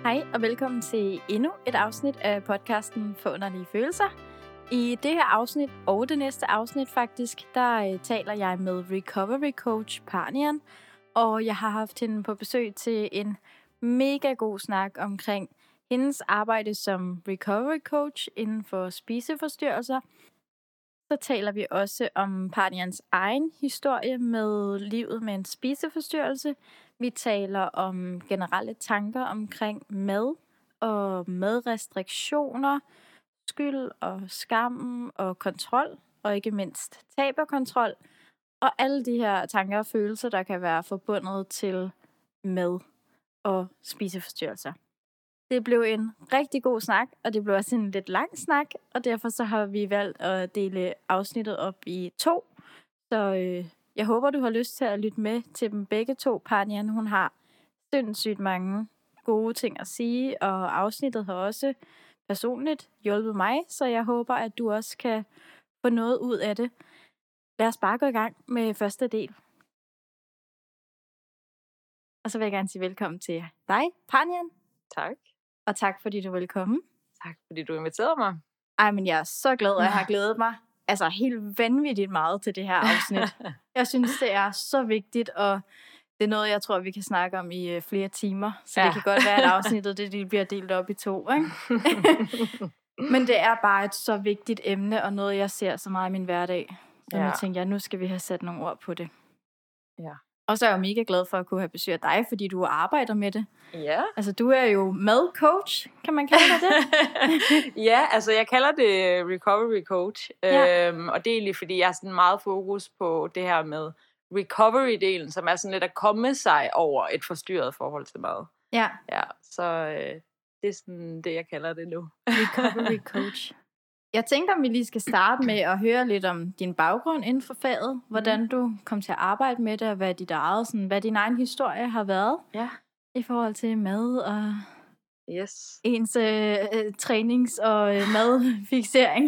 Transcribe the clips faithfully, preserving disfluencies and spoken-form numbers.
Hej og velkommen til endnu et afsnit af podcasten Forunderlige Følelser. I det her afsnit og det næste afsnit faktisk, der øh, taler jeg med recovery coach Panian, og jeg har haft hende på besøg til en mega god snak omkring hendes arbejde som recovery coach inden for spiseforstyrrelser. Så taler vi også om Panians egen historie med livet med en spiseforstyrrelse. Vi taler om generelle tanker omkring mad og madrestriktioner, skyld og skam og kontrol, og ikke mindst tab af kontrol, og alle de her tanker og følelser, der kan være forbundet til mad og spiseforstyrrelser. Det blev en rigtig god snak, og det blev også en lidt lang snak, og derfor så har vi valgt at dele afsnittet op i to. Så øh, jeg håber, du har lyst til at lytte med til dem begge to. Panian, hun har sindssygt mange gode ting at sige, og afsnittet har også personligt hjulpet mig, så jeg håber, at du også kan få noget ud af det. Lad os bare gå i gang med første del. Og så vil jeg gerne sige velkommen til dig, Panian. Tak. Og tak, fordi du vil komme. Tak, fordi du inviterede mig. Ej, men jeg er så glad, og jeg har glædet mig altså helt vanvittigt meget til det her afsnit. Jeg synes, det er så vigtigt, og det er noget, jeg tror, vi kan snakke om i flere timer. Så ja. Det kan godt være, at afsnittet det, det bliver delt op i to. Ikke? Men det er bare et så vigtigt emne, og noget, jeg ser så meget i min hverdag. Så ja. Jeg tænker, ja, nu skal vi have sat nogle ord på det. Ja. Og så er jeg jo mega glad for at kunne have besøg af dig, fordi du arbejder med det. Ja. Altså, du er jo madcoach, kan man kalde det? Ja, altså jeg kalder det recovery coach. Ja. Øhm, og det er egentlig, fordi jeg har sådan meget fokus på det her med recovery-delen, som er sådan lidt at komme sig over et forstyrret forhold til mad. Ja. Ja, så øh, det er sådan det, jeg kalder det nu. Recovery coach. Jeg tænkte, om vi lige skal starte med at høre lidt om din baggrund inden for faget. Hvordan mm. du kom til at arbejde med det, og hvad, dit eget, sådan, hvad din egen historie har været. Ja. I forhold til mad og yes. ens øh, trænings- og øh, madfiksering.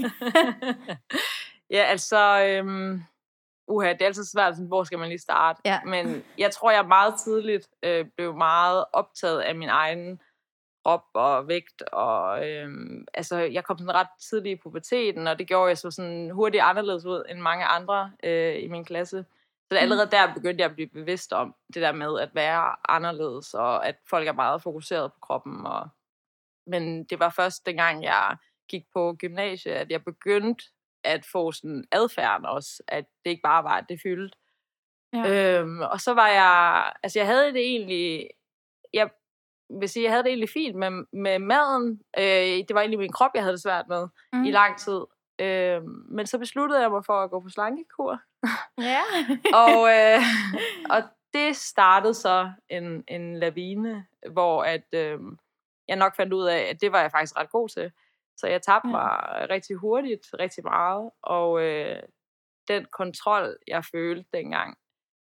Ja, altså... Øhm, uha, det er altid svært, sådan, hvor skal man lige starte? Ja. Men jeg tror, jeg meget tidligt øh, blev meget optaget af min egen krop og vægt, og øhm, altså, jeg kom sådan ret tidligt i puberteten, og det gjorde jeg så sådan hurtigt anderledes ud end mange andre øh, i min klasse. Så allerede der begyndte jeg at blive bevidst om det der med at være anderledes, og at folk er meget fokuseret på kroppen. Og... Men det var først dengang, jeg gik på gymnasiet, at jeg begyndte at få sådan adfærden også, at det ikke bare var, at det fyldte. Ja. Øhm, og så var jeg, altså jeg havde det egentlig, jeg vil sige, jeg havde det egentlig fint med, med maden. Øh, det var egentlig min krop, jeg havde det svært med mm. i lang tid. Øh, men så besluttede jeg mig for at gå på slankekur. Ja. og, øh, og det startede så en, en lavine, hvor at, øh, jeg nok fandt ud af, at det var jeg faktisk ret god til. Så jeg tabte ja. mig rigtig hurtigt, rigtig meget. Og øh, den kontrol, jeg følte dengang,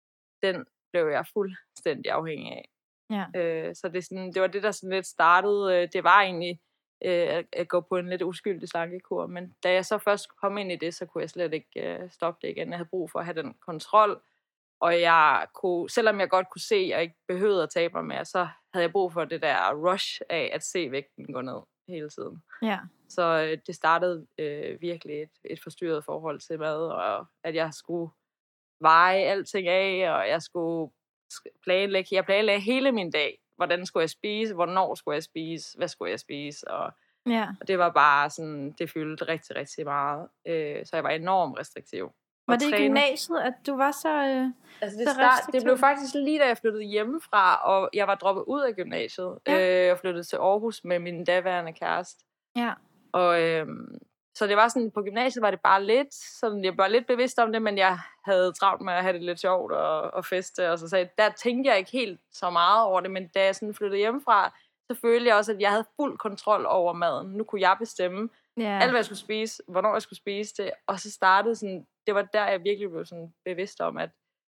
den blev jeg fuldstændig afhængig af. Ja. Øh, så det, sådan, det var det, der sådan lidt startede. Det var egentlig øh, at, at gå på en lidt uskyldig slankekur. Men da jeg så først kom ind i det, så kunne jeg slet ikke øh, stoppe det igen. Jeg havde brug for at have den kontrol. Og jeg kunne, selvom jeg godt kunne se, at jeg ikke behøvede at tabe mig mere, så havde jeg brug for det der rush af at se vægten gå ned hele tiden. Ja. Så øh, det startede øh, virkelig et, et forstyrret forhold til mad, og at jeg skulle veje alting af, og jeg skulle planlægge. Jeg planlagde hele min dag. Hvordan skulle jeg spise? Hvornår skulle jeg spise? Hvad skulle jeg spise? Og, ja. og det var bare sådan, det fyldte rigtig, rigtig meget. Øh, så jeg var enormt restriktiv. Var det i gymnasiet, at du var så øh, altså det, start, det blev faktisk lige da jeg flyttede hjemmefra, og jeg var droppet ud af gymnasiet. Ja. Øh, og flyttede til Aarhus med min daværende kæreste. Ja. Og øhm, så det var sådan, på gymnasiet var det bare lidt, sådan, jeg var lidt bevidst om det, men jeg havde travlt med at have det lidt sjovt og, og feste, og så sagde, der tænkte jeg ikke helt så meget over det, men da jeg sådan flyttede hjemmefra, så følte jeg også, at jeg havde fuld kontrol over maden. Nu kunne jeg bestemme yeah. alt, hvad jeg skulle spise, hvornår jeg skulle spise det, og så startede sådan, det var der, jeg virkelig blev sådan bevidst om, at,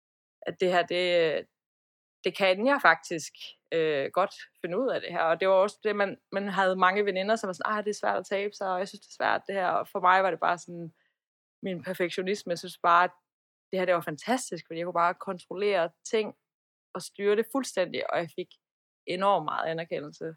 at det her, det, det kan jeg faktisk øh, godt finde ud af det her. Og det var også det, man, man havde mange veninder, som var sådan, ah, det er svært at tabe sig, og jeg synes, det er svært det her. Og for mig var det bare sådan, min perfektionisme, jeg synes bare, at det her, det var fantastisk, fordi jeg kunne bare kontrollere ting og styre det fuldstændig, og jeg fik enormt meget anerkendelse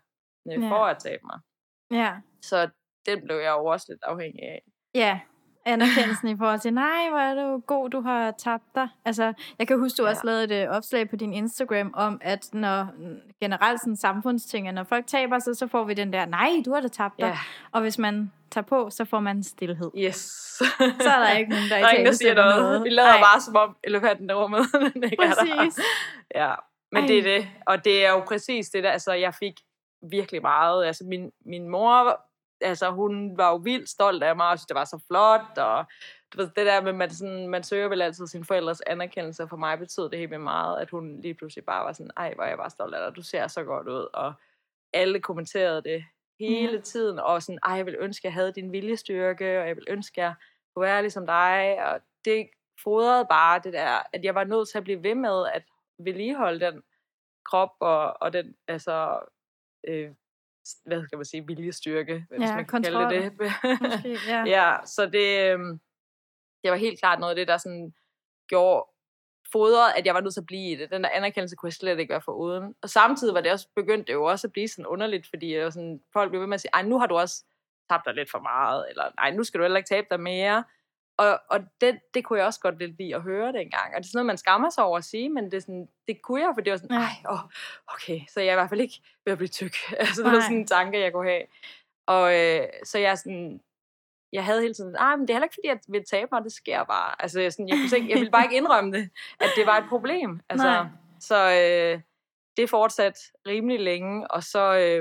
øh, Ja. for at tabe mig. Ja. Så den blev jeg jo også lidt afhængig af. Ja, anerkendelsen i forhold til, nej, hvor er du god, du har tabt dig. Altså, jeg kan huske, du Ja. også lavede et øh, opslag på din Instagram om, at når generelt sådan samfundsting, når folk taber sig, så får vi den der, nej, du har da tabt dig. Ja. Og hvis man tager på, så får man stillhed. Yes. Så er der ikke nogen, der, der er ingen, der siger noget. noget. Vi lader Ej. bare som om elefanten er rummet. Den ikke er der. Præcis. Ja, men Ej. det er det. Og det er jo præcis det der, altså jeg fik virkelig meget. Altså min, min mor, altså hun var jo vildt stolt af mig, og synes, det var så flot, og du ved, det der med, man, sådan, man søger vel altid sine forældres anerkendelse, og for mig betød det helt vildt meget, at hun lige pludselig bare var sådan, ej, hvor er jeg bare stolt af dig, du ser så godt ud, og alle kommenterede det hele Ja. tiden, og sådan, ej, jeg ville ønske, jeg havde din viljestyrke, og jeg ville ønske, jeg kunne være ligesom dig, og det fodrede bare det der, at jeg var nødt til at blive ved med at vedligeholde den krop, og, og den, altså, øh, hvad skal man sige, viljestyrke, hvis Ja, man kan kontrol. kalde det det. Måske, ja. Ja, så det, øh, det var helt klart noget af det, der sådan gjorde fodret, at jeg var nødt til at blive i det. Den der anerkendelse kunne jeg slet ikke være foruden. Og samtidig var det også begyndt det jo også at blive sådan underligt, fordi jeg var sådan, folk blev ved med at sige, ej, nu har du også tabt dig lidt for meget, eller nej, nu skal du heller ikke tabe dig mere. Og, og det, det kunne jeg også godt lidt lide at høre dengang. Og det er sådan noget, man skammer sig over at sige, men det, er sådan, det kunne jeg, for det var sådan, ej, åh, okay, så jeg er i hvert fald ikke ved at blive tyk. Altså, det var sådan en tanke, jeg kunne have. Og øh, så jeg sådan, jeg havde hele tiden, ah, men det er heller ikke, fordi jeg vil tabe mig, det sker bare. Altså, jeg, sådan, jeg, kunne ikke, jeg ville bare ikke indrømme det, at det var et problem. Altså, Nej. så øh, det fortsatte rimelig længe, og så, øh,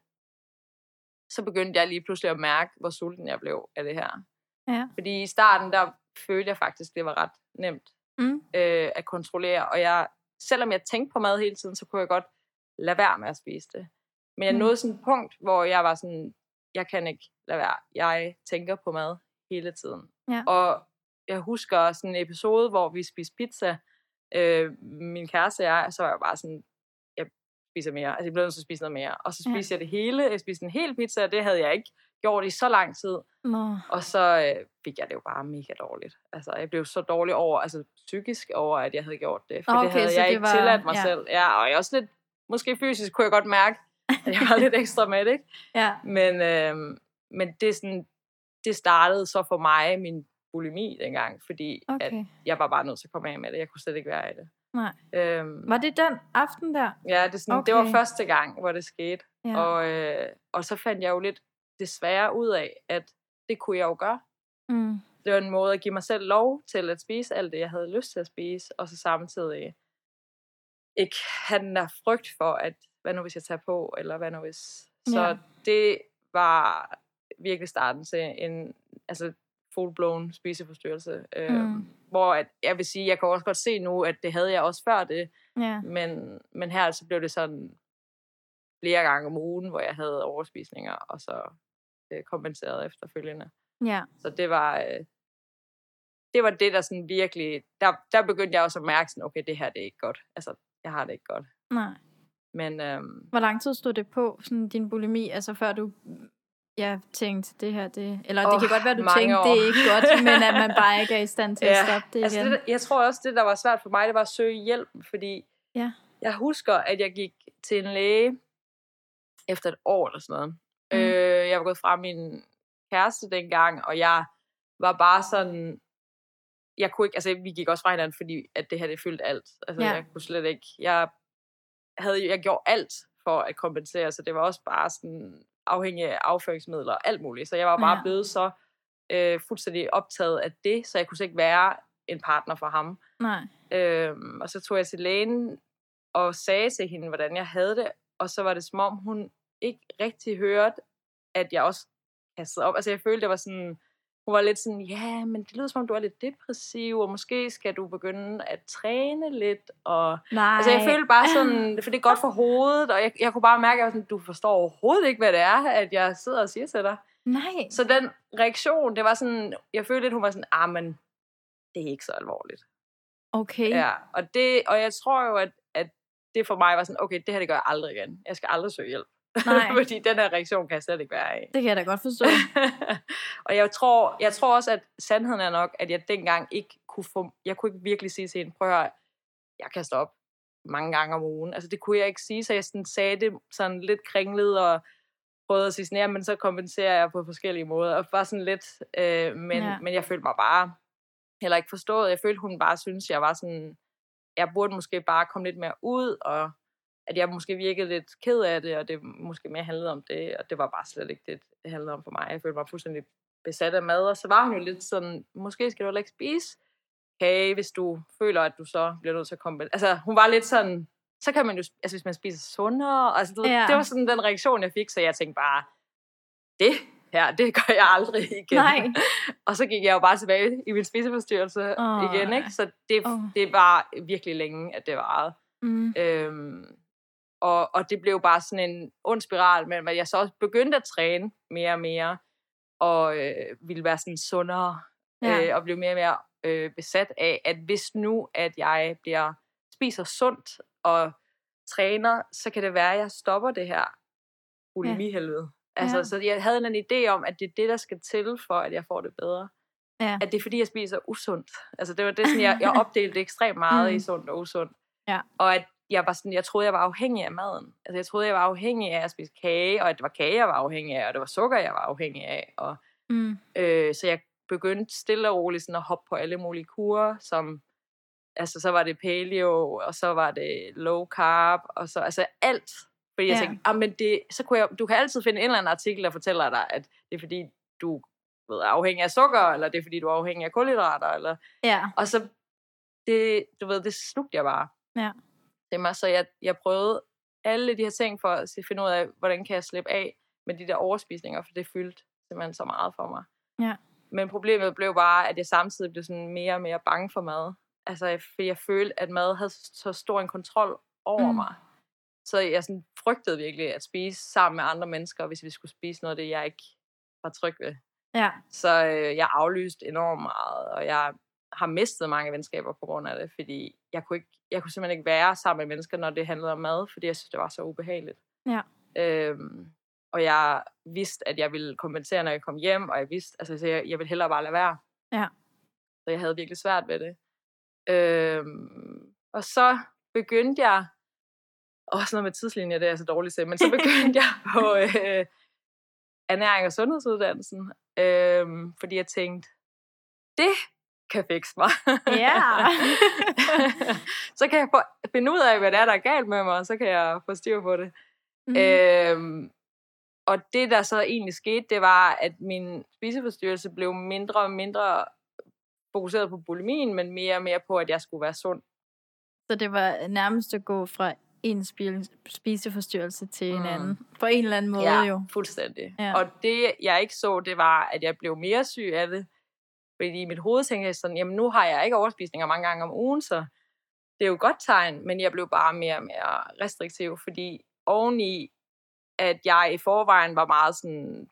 så begyndte jeg lige pludselig at mærke, hvor sulten jeg blev af det her. Ja. Fordi i starten, der følte jeg faktisk, det var ret nemt Mm. øh, at kontrollere. Og jeg, selvom jeg tænkte på mad hele tiden, så kunne jeg godt lade være med at spise det. Men jeg Mm. nåede sådan et punkt, hvor jeg var sådan, jeg kan ikke lade være. Jeg tænker på mad hele tiden. Ja. Og jeg husker sådan en episode, hvor vi spiste pizza. Øh, min kæreste og jeg, så var jeg bare sådan, jeg spiser mere. Altså jeg blev nødt til at spise noget mere. Og så spiste Ja. jeg det hele. Jeg spiste en hel pizza, og det havde jeg ikke gjort i så lang tid. Nå. Og så øh, fik jeg det jo bare mega dårligt. Altså, jeg blev så dårlig over, altså psykisk over, at jeg havde gjort det. For Okay, det havde så jeg det ikke var- tilladt mig ja. selv. Ja, og jeg også lidt, måske fysisk kunne jeg godt mærke, at jeg var lidt ekstra med det, ikke? Ja. Men, øh, men det, er sådan, det startede så for mig, min bulimi dengang, fordi at Okay. jeg var bare nødt til at komme af med det. Jeg kunne slet ikke være i det. Nej. Øhm, Var det den aften der? ja, det, er sådan, det var Okay. første gang, hvor det skete. Ja. Og, øh, og så fandt jeg jo lidt desværre ud af, at det kunne jeg jo gøre. Mm. Det var en måde at give mig selv lov til at spise alt det, jeg havde lyst til at spise, og så samtidig ikke have den der frygt for, at hvad nu hvis jeg tager på, eller hvad nu hvis... Så Ja. det var virkelig starten til en altså full-blown spiseforstyrrelse, øh, Mm. hvor at, jeg vil sige, jeg kan også godt se nu, at det havde jeg også før det, Ja. men, men her så blev det sådan flere gange om ugen, hvor jeg havde overspisninger, og så øh, kompenseret efterfølgende. Ja. Så det var, øh, det var det, der sådan virkelig, der, der begyndte jeg også at mærke sådan, okay, det her det er ikke godt. Altså, jeg har det ikke godt. Nej. Men øhm, Hvor lang tid stod det på, sådan din bulimi, altså før du ja, tænkte det her, det... Eller oh, det Åh, kan godt være, du mange tænkte, år. det er ikke godt, men at man bare ikke er i stand til at stoppe det altså igen. det, jeg tror også, det der var svært for mig, det var at søge hjælp, fordi Ja. jeg husker, at jeg gik til en læge efter et år eller sådan noget. Mm. Øh, jeg var gået fra min kæreste dengang, og jeg var bare sådan... Jeg kunne ikke, altså vi gik også fra hinanden, fordi at det her, det fyldte alt. Altså Ja. jeg kunne slet ikke, jeg havde, jeg gjorde alt for at kompensere, så det var også bare sådan afhængig af afføringsmidler og alt muligt. Så jeg var bare Ja. blevet så øh, fuldstændig optaget af det, så jeg kunne slet ikke være en partner for ham. Nej. Øhm, og så tog jeg til lægen og sagde til hende, hvordan jeg havde det, og så var det som om, hun ikke rigtig hørte, at jeg også kastede op. Altså jeg følte, det var sådan... Hun var lidt sådan, ja, men det lyder som om, du er lidt depressiv, og måske skal du begynde at træne lidt. Og... Nej. Altså, jeg følte bare sådan, for det er godt for hovedet, og jeg, jeg kunne bare mærke, at jeg var sådan, du forstår overhovedet ikke, hvad det er, at jeg sidder og siger til dig. Nej. Så den reaktion, det var sådan, jeg følte, at hun var sådan, ah, men det er ikke så alvorligt. Okay. Ja, og, det, og jeg tror jo, at, at det for mig var sådan, okay, det her, det gør jeg aldrig igen. Jeg skal aldrig søge hjælp. Nej. Fordi den her reaktion kan jeg slet ikke være i. Det kan jeg da godt forstå. Og jeg tror, jeg tror også, at sandheden er nok, at jeg dengang ikke kunne få, jeg kunne ikke virkelig sige til hende, prøv at høre, jeg kan stoppe. mange gange om ugen. Altså det kunne jeg ikke sige, så jeg sådan sagde det sådan lidt kringlet og prøvede at sige sådan, ja, men så kompenserer jeg på forskellige måder. Og bare sådan lidt, øh, men, ja. men jeg følte mig bare heller ikke forstået. Jeg følte, hun bare synes jeg var sådan, jeg burde måske bare komme lidt mere ud, og at jeg måske virkede lidt ked af det, og det måske mere handlede om det, og det var bare slet ikke det, det handlede om for mig. Jeg følte mig fuldstændig besat af mad, og så var hun jo lidt sådan, måske skal du heller ikke spise kage, hvis du føler, at du så bliver nødt til at komme. Altså, hun var lidt sådan, så kan man jo, altså hvis man spiser sundere, altså det, ja. det var sådan den reaktion, jeg fik, så jeg tænkte bare, det her, det gør jeg aldrig igen. Nej. Og så gik jeg jo bare tilbage i min spiseforstyrrelse oh. igen, ikke? Så det, oh. det var virkelig længe, at det varede. Mm. Øhm, og, og det blev bare sådan en ond spiral, men jeg så også begyndte at træne mere og mere, og øh, ville være sådan sundere, ja. øh, og blev mere og mere øh, besat af, at hvis nu, at jeg bliver spiser sundt og træner, så kan det være, at jeg stopper det her bulimi-helvede. Ja. Altså, ja. Så jeg havde en idé om, at det er det, der skal til, for at jeg får det bedre. Ja. At det er fordi, jeg spiser usundt. Altså, det var det, sådan, jeg, jeg opdelte ekstremt meget mm. i sundt og usundt. Ja. Og at jeg var sådan, jeg troede, jeg var afhængig af maden. Altså, jeg troede, jeg var afhængig af at spise kage, og at det var kage, jeg var afhængig af, og det var sukker, jeg var afhængig af. Og, mm. øh, så jeg begyndte stille og roligt sådan at hoppe på alle mulige kurer, som, altså, så var det paleo, og så var det low carb, og så, altså alt. Fordi jeg ja. tænkte, ah, men det, så kunne jeg, du kan altid finde en eller anden artikel, der fortæller dig, at det er fordi, du ved, er afhængig af sukker, eller det er fordi, du er afhængig af kulhydrater, eller, ja. Og så, det, du ved, det slugte jeg bare. Ja. Det var, så jeg, jeg prøvede alle de her ting, for at finde ud af, hvordan kan jeg slippe af med de der overspisninger, for det fyldte simpelthen så meget for mig. Ja. Men problemet blev bare, at jeg samtidig blev sådan mere og mere bange for mad. Altså, jeg, jeg følte, at mad havde så stor en kontrol over mm. mig. Så jeg sådan frygtede virkelig at spise sammen med andre mennesker, hvis vi skulle spise noget af det, jeg ikke var tryg ved. Ja. Så øh, jeg aflyste enormt meget, og jeg har mistet mange venskaber på grund af det, fordi jeg kunne, ikke, jeg kunne simpelthen ikke være sammen med mennesker, når det handlede om mad, fordi jeg synes, det var så ubehageligt. Ja. Øhm, og jeg vidste, at jeg ville kompensere, når jeg kom hjem, og jeg vidste, altså så jeg, jeg ville hellere bare lade være. Ja. Så jeg havde virkelig svært ved det. Øhm, og så begyndte jeg, også noget med tidslinjer, det er så dårligt til, men så begyndte jeg på øh, ernæring og sundhedsuddannelsen, øh, fordi jeg tænkte, det kan fikse mig. Ja. Så kan jeg få, finde ud af, hvad det er, der er galt med mig, og så kan jeg få styr på det. Mm. Øh, og det, der så egentlig skete, det var, at min spiseforstyrrelse blev mindre og mindre fokuseret på bulimien, men mere og mere på, at jeg skulle være sund. Så det var nærmest at gå fra en spiseforstyrrelse til en mm. anden. På en eller anden måde ja, jo. Fuldstændig. Ja. Og det, jeg ikke så, det var, at jeg blev mere syg af det. Fordi i mit hoved tænkte jeg sådan, jamen nu har jeg ikke overspisninger mange gange om ugen, så det er jo et godt tegn, men jeg blev bare mere og mere restriktiv, fordi oveni, at jeg i forvejen var meget sådan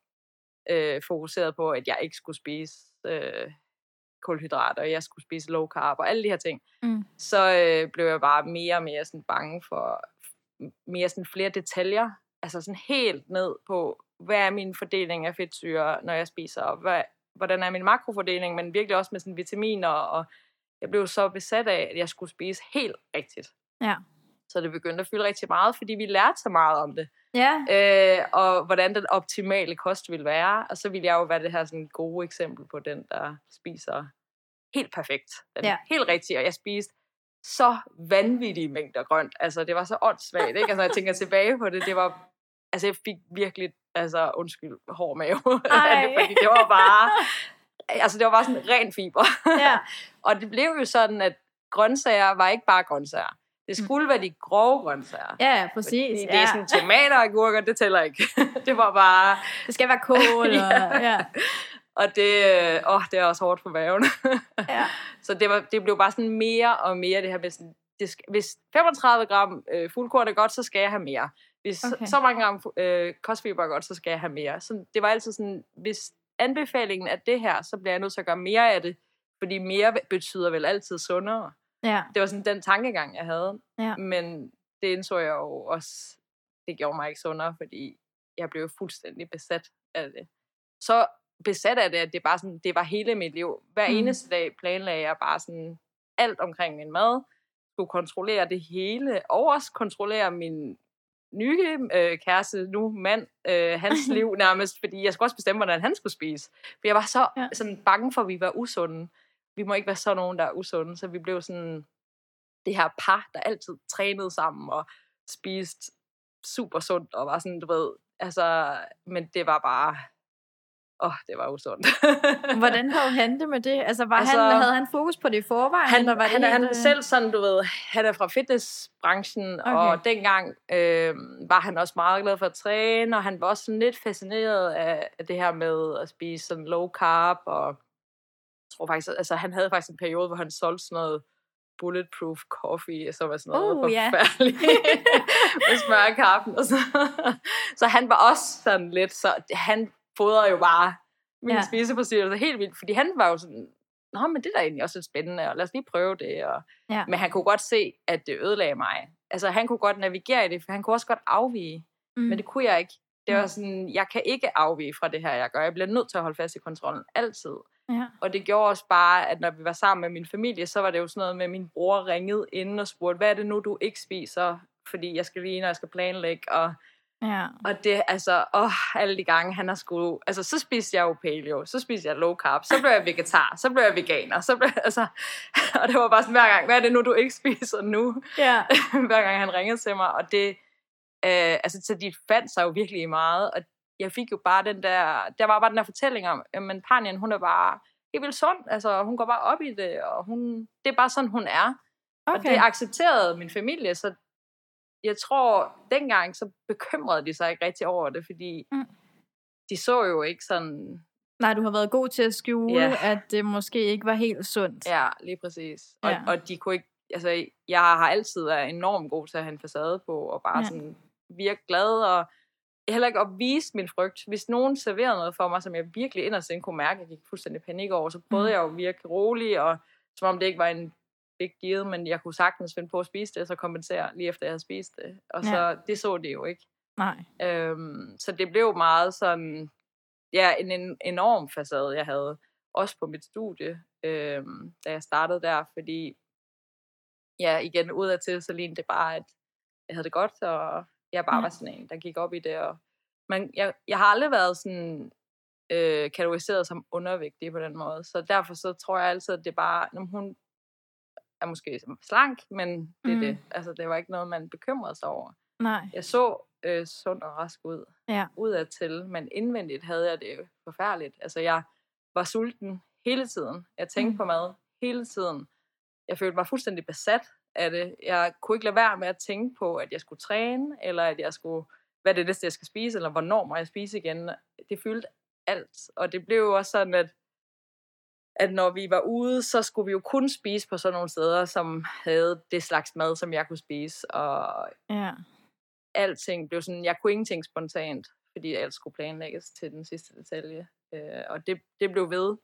øh, fokuseret på, at jeg ikke skulle spise øh, kulhydrater, og jeg skulle spise low carb og alle de her ting, mm. så øh, blev jeg bare mere og mere sådan bange for mere sådan flere detaljer, altså sådan helt ned på, hvad er min fordeling af fedtsyre, når jeg spiser, og hvad, hvordan er min makrofordeling, men virkelig også med sådan vitaminer, og jeg blev så besat af, at jeg skulle spise helt rigtigt. Ja. Så det begyndte at fylde rigtig meget, fordi vi lærte så meget om det. Ja. Øh, og hvordan den optimale kost ville være. Og så ville jeg jo være det her sådan gode eksempel på den, der spiser helt perfekt. Den ja. Helt rigtigt. Og jeg spiste så vanvittige mængder grønt. Altså, det var så åndssvagt, ikke? Altså, når jeg tænker tilbage på det, det var... Altså, jeg fik virkelig, altså, undskyld, hård mave. Fordi det var bare... Altså, det var bare sådan ren fiber. Ja. Og det blev jo sådan, at grøntsager var ikke bare grøntsager. Det skulle være de grove grøntsager. Ja, præcis. Det er sådan tomater og agurker, det tæller ikke. Det var bare... Det skal være kål. Og, ja. og det, åh, det er også hårdt for maven. Ja. Så det, var, det blev bare sådan mere og mere det her med sådan, det skal, hvis femogtredive gram øh, fuldkorn er godt, så skal jeg have mere. Hvis okay. så, så mange gram øh, kostfiber er godt, så skal jeg have mere. Så det var altid sådan, hvis anbefalingen er det her, så bliver jeg nødt til at gøre mere af det, fordi mere betyder vel altid sundere. Ja. Det var sådan den tankegang, jeg havde. Ja. Men det indså jeg jo også, det gjorde mig ikke sundere, fordi jeg blev fuldstændig besat af det. Så besat af det, at det bare sådan, det var hele mit liv. Hver mm. eneste dag planlagde jeg bare sådan alt omkring min mad. skulle kontrollere det hele, og også kontrollere min nye øh, kæreste, nu mand, øh, hans liv nærmest, fordi jeg skulle også bestemme, hvordan han skulle spise. For jeg var så ja. sådan bange for, at vi var usunde. Vi må ikke være så nogen, der er usunde, så vi blev sådan det her par, der altid trænede sammen og spiste super sundt, og var sådan, du ved, altså, men det var bare, åh, oh, det var usundt. Hvordan havde han det med det? Altså, var altså, han, havde han fokus på det i forvejen? Han, eller var han, det han helt, selv sådan, du ved, han er fra fitnessbranchen, okay. og dengang øh, var han også meget glad for at træne, og han var også sådan lidt fascineret af, af det her med at spise sådan low carb, og jeg tror faktisk, altså han havde faktisk en periode, hvor han solgte sådan noget bulletproof coffee, som var sådan noget uh, forfærdeligt, yeah. med smørkaffen og så. Så han var også sådan lidt, så han fodrede jo bare min yeah. spiseforstyrrelse helt vildt, fordi han var jo sådan, nå, men det er da egentlig også lidt spændende, og lad os lige prøve det, og, yeah. men han kunne godt se, at det ødelagde mig. Altså, han kunne godt navigere i det, for han kunne også godt afvige, mm. men det kunne jeg ikke. Det var sådan, jeg kan ikke afvige fra det her, jeg gør. Jeg bliver nødt til at holde fast i kontrollen, altid. Ja. Og det gjorde også bare, at når vi var sammen med min familie, så var det jo sådan noget med, at min bror ringede inden og spurgte, hvad er det nu, du ikke spiser? Fordi jeg skal lige, når jeg skal planlægge, og ja. Og det, altså, åh, alle de gange, han har skulle, altså, så spiste jeg jo paleo, så spiste jeg low carb, så blev jeg vegetar, så blev jeg veganer, så blev altså, og det var bare sådan hver gang, hvad er det nu, du ikke spiser nu? Ja. Hver gang han ringede til mig, og det, øh, altså, så de fandt sig jo virkelig meget, og jeg fik jo bare den der, der var bare den der fortælling om, men Panjan, hun er bare helt vildt sund, altså, hun går bare op i det, og hun, det er bare sådan, hun er. Okay. Og det accepterede min familie, så jeg tror, dengang så bekymrede de sig ikke rigtig over det, fordi mm. de så jo ikke sådan... Nej, du har været god til at skjule, ja. At det måske ikke var helt sundt. Ja, lige præcis. Og, ja. Og de kunne ikke... Altså, jeg har altid været enormt god til at have en facade på, og bare ja. Sådan virke glad, og heller ikke at vise min frygt. Hvis nogen serverede noget for mig, som jeg virkelig inderst inde kunne mærke, at jeg gik fuldstændig panik over, så prøvede mm. jeg jo at virke rolig, og som om det ikke var en big deal, men jeg kunne sagtens finde på at spise det, og så kompensere lige efter, jeg havde spist det. Og så, ja. Det så det jo ikke. Nej. Øhm, så det blev meget sådan, ja, en, en enorm facade, jeg havde. Også på mit studie, øhm, da jeg startede der, fordi, ja, igen, udadtil, så lignede det bare, at jeg havde det godt, og jeg bare ja. Var sådan en, der gik op i det. Og man, jeg, jeg har aldrig været sådan øh, kategoriseret som undervægtig på den måde, så derfor så tror jeg altid, at det bare, når hun er måske slank, men det er mm. det. Altså, det var ikke noget, man bekymrede sig over. Nej. Jeg så øh, sund og rask ud. Ja. Udadtil, men indvendigt havde jeg det jo forfærdeligt. Altså, jeg var sulten hele tiden. Jeg tænkte mm. på mad hele tiden. Jeg følte mig fuldstændig besat af det. Jeg kunne ikke lade være med at tænke på, at jeg skulle træne, eller at jeg skulle, hvad det er det, jeg skal spise, eller hvornår må jeg spise igen. Det fyldte alt. Og det blev jo også sådan, at at når vi var ude, så skulle vi jo kun spise på sådan nogle steder, som havde det slags mad, som jeg kunne spise, og ja. Alting blev sådan, jeg kunne ingenting spontant, fordi alt skulle planlægges til den sidste detalje, øh, og det, det blev ved.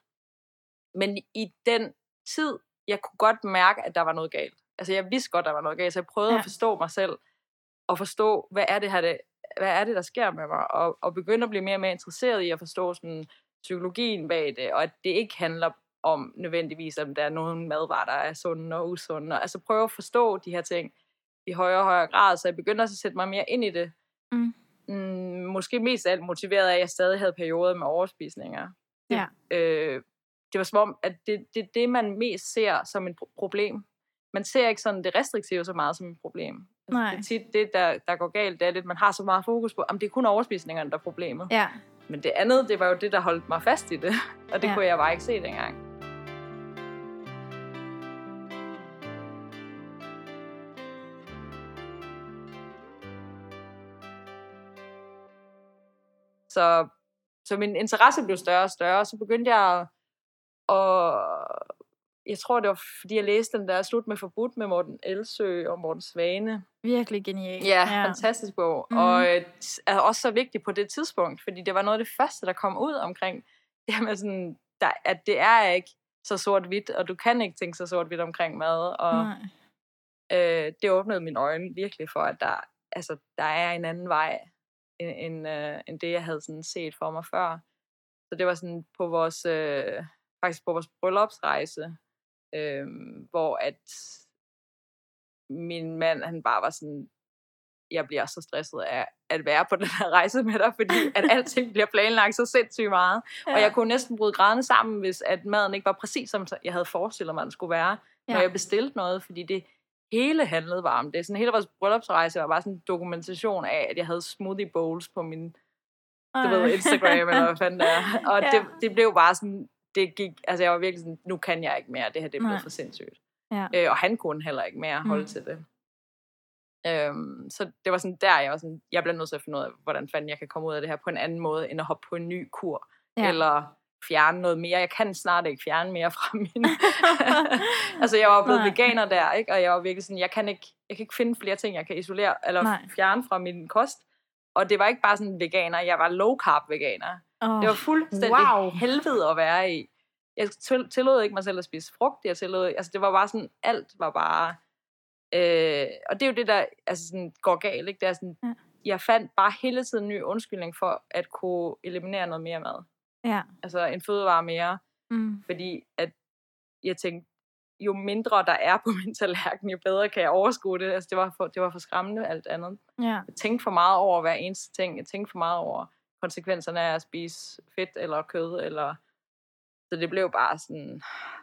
Men i den tid, jeg kunne godt mærke, at der var noget galt. Altså, jeg vidste godt, der var noget galt, så jeg prøvede ja. At forstå mig selv, og forstå, hvad er det her, det, hvad er det, der sker med mig, og, og begynde at blive mere og mere interesseret i at forstå sådan psykologien bag det, og at det ikke handler om nødvendigvis, om der er nogen madvarer, der er sunde og usunde. Altså prøve at forstå de her ting i højere og højere grad, så jeg begyndte også at sætte mig mere ind i det. Mm. Mm, måske mest af alt motiveret af, at jeg stadig havde perioder med overspisninger. Det, ja. øh, det var som om, at det er det, det, man mest ser som et problem. Man ser ikke sådan det restriktive så meget som et problem. Altså, det er tit det, der, der går galt, det er lidt, man har så meget fokus på, om det er kun overspisningerne, der er problemet. Ja. Men det andet, det var jo det, der holdt mig fast i det. Og det ja. Kunne jeg bare ikke se dengang. Så, så min interesse blev større og større, og så begyndte jeg at, og jeg tror, det var, fordi jeg læste den der Slut med forbudt med Morten Elsø og Morten Svane. Virkelig genial. Ja, ja. Fantastisk bog. Mm. Og øh, er også så vigtigt på det tidspunkt, fordi det var noget af det første, der kom ud omkring, det med sådan, der, at det er ikke så sort-hvidt, og du kan ikke tænke så sort-hvidt omkring mad. Og øh, det åbnede mine øjne virkelig for, at der, altså, der er en anden vej, end, end, øh, end det, jeg havde sådan set for mig før. Så det var sådan på vores, øh, faktisk på vores bryllupsrejse, øh, hvor at min mand, han bare var sådan, jeg bliver så stresset af at være på den her rejse med dig, fordi at alting bliver planlagt så sindssygt meget. Ja. Og jeg kunne næsten bryde grædende sammen, hvis at maden ikke var præcis, som jeg havde forestillet mig, den skulle være, ja. Når jeg bestilte noget, fordi det hele handlede bare om det. Sådan hele vores bryllupsrejse var bare sådan en dokumentation af, at jeg havde smoothie bowls på min du ved, Instagram, eller hvad fanden det er. Og ja. det, det blev bare sådan, det gik, altså jeg var virkelig sådan, nu kan jeg ikke mere, det her det er blevet for sindssygt. Ja. Øh, og han kunne heller ikke mere holde mm. til det. Øhm, så det var sådan der, jeg var sådan, jeg bliver nødt til at finde ud af, hvordan fanden jeg kan komme ud af det her på en anden måde, end at hoppe på en ny kur, ja. Eller fjerne noget mere. Jeg kan snart ikke fjerne mere fra min... altså jeg var blevet Nej. veganer der, ikke? Og jeg var virkelig sådan, jeg kan ikke, jeg kan ikke finde flere ting, jeg kan isolere, eller Nej. fjerne fra min kost. Og det var ikke bare sådan veganer, jeg var low carb veganer. Oh, det var fuldstændig wow. helvede at være i. Jeg tillod ikke mig selv at spise frugt, jeg tillod, altså det var bare sådan, alt var bare... Øh, og det er jo det, der altså sådan, går galt, ikke? Det er sådan, ja. Jeg fandt bare hele tiden en ny undskyldning for at kunne eliminere noget mere mad. Ja. Altså en fødevare mere. Mm. Fordi at jeg tænkte, jo mindre der er på min tallerken, jo bedre kan jeg overskue det. Altså det var for, det var for skræmmende alt andet. Ja. Jeg tænkte for meget over hver eneste ting. Jeg tænkte for meget over konsekvenserne af at spise fedt eller kød. Eller... Så det blev bare sådan...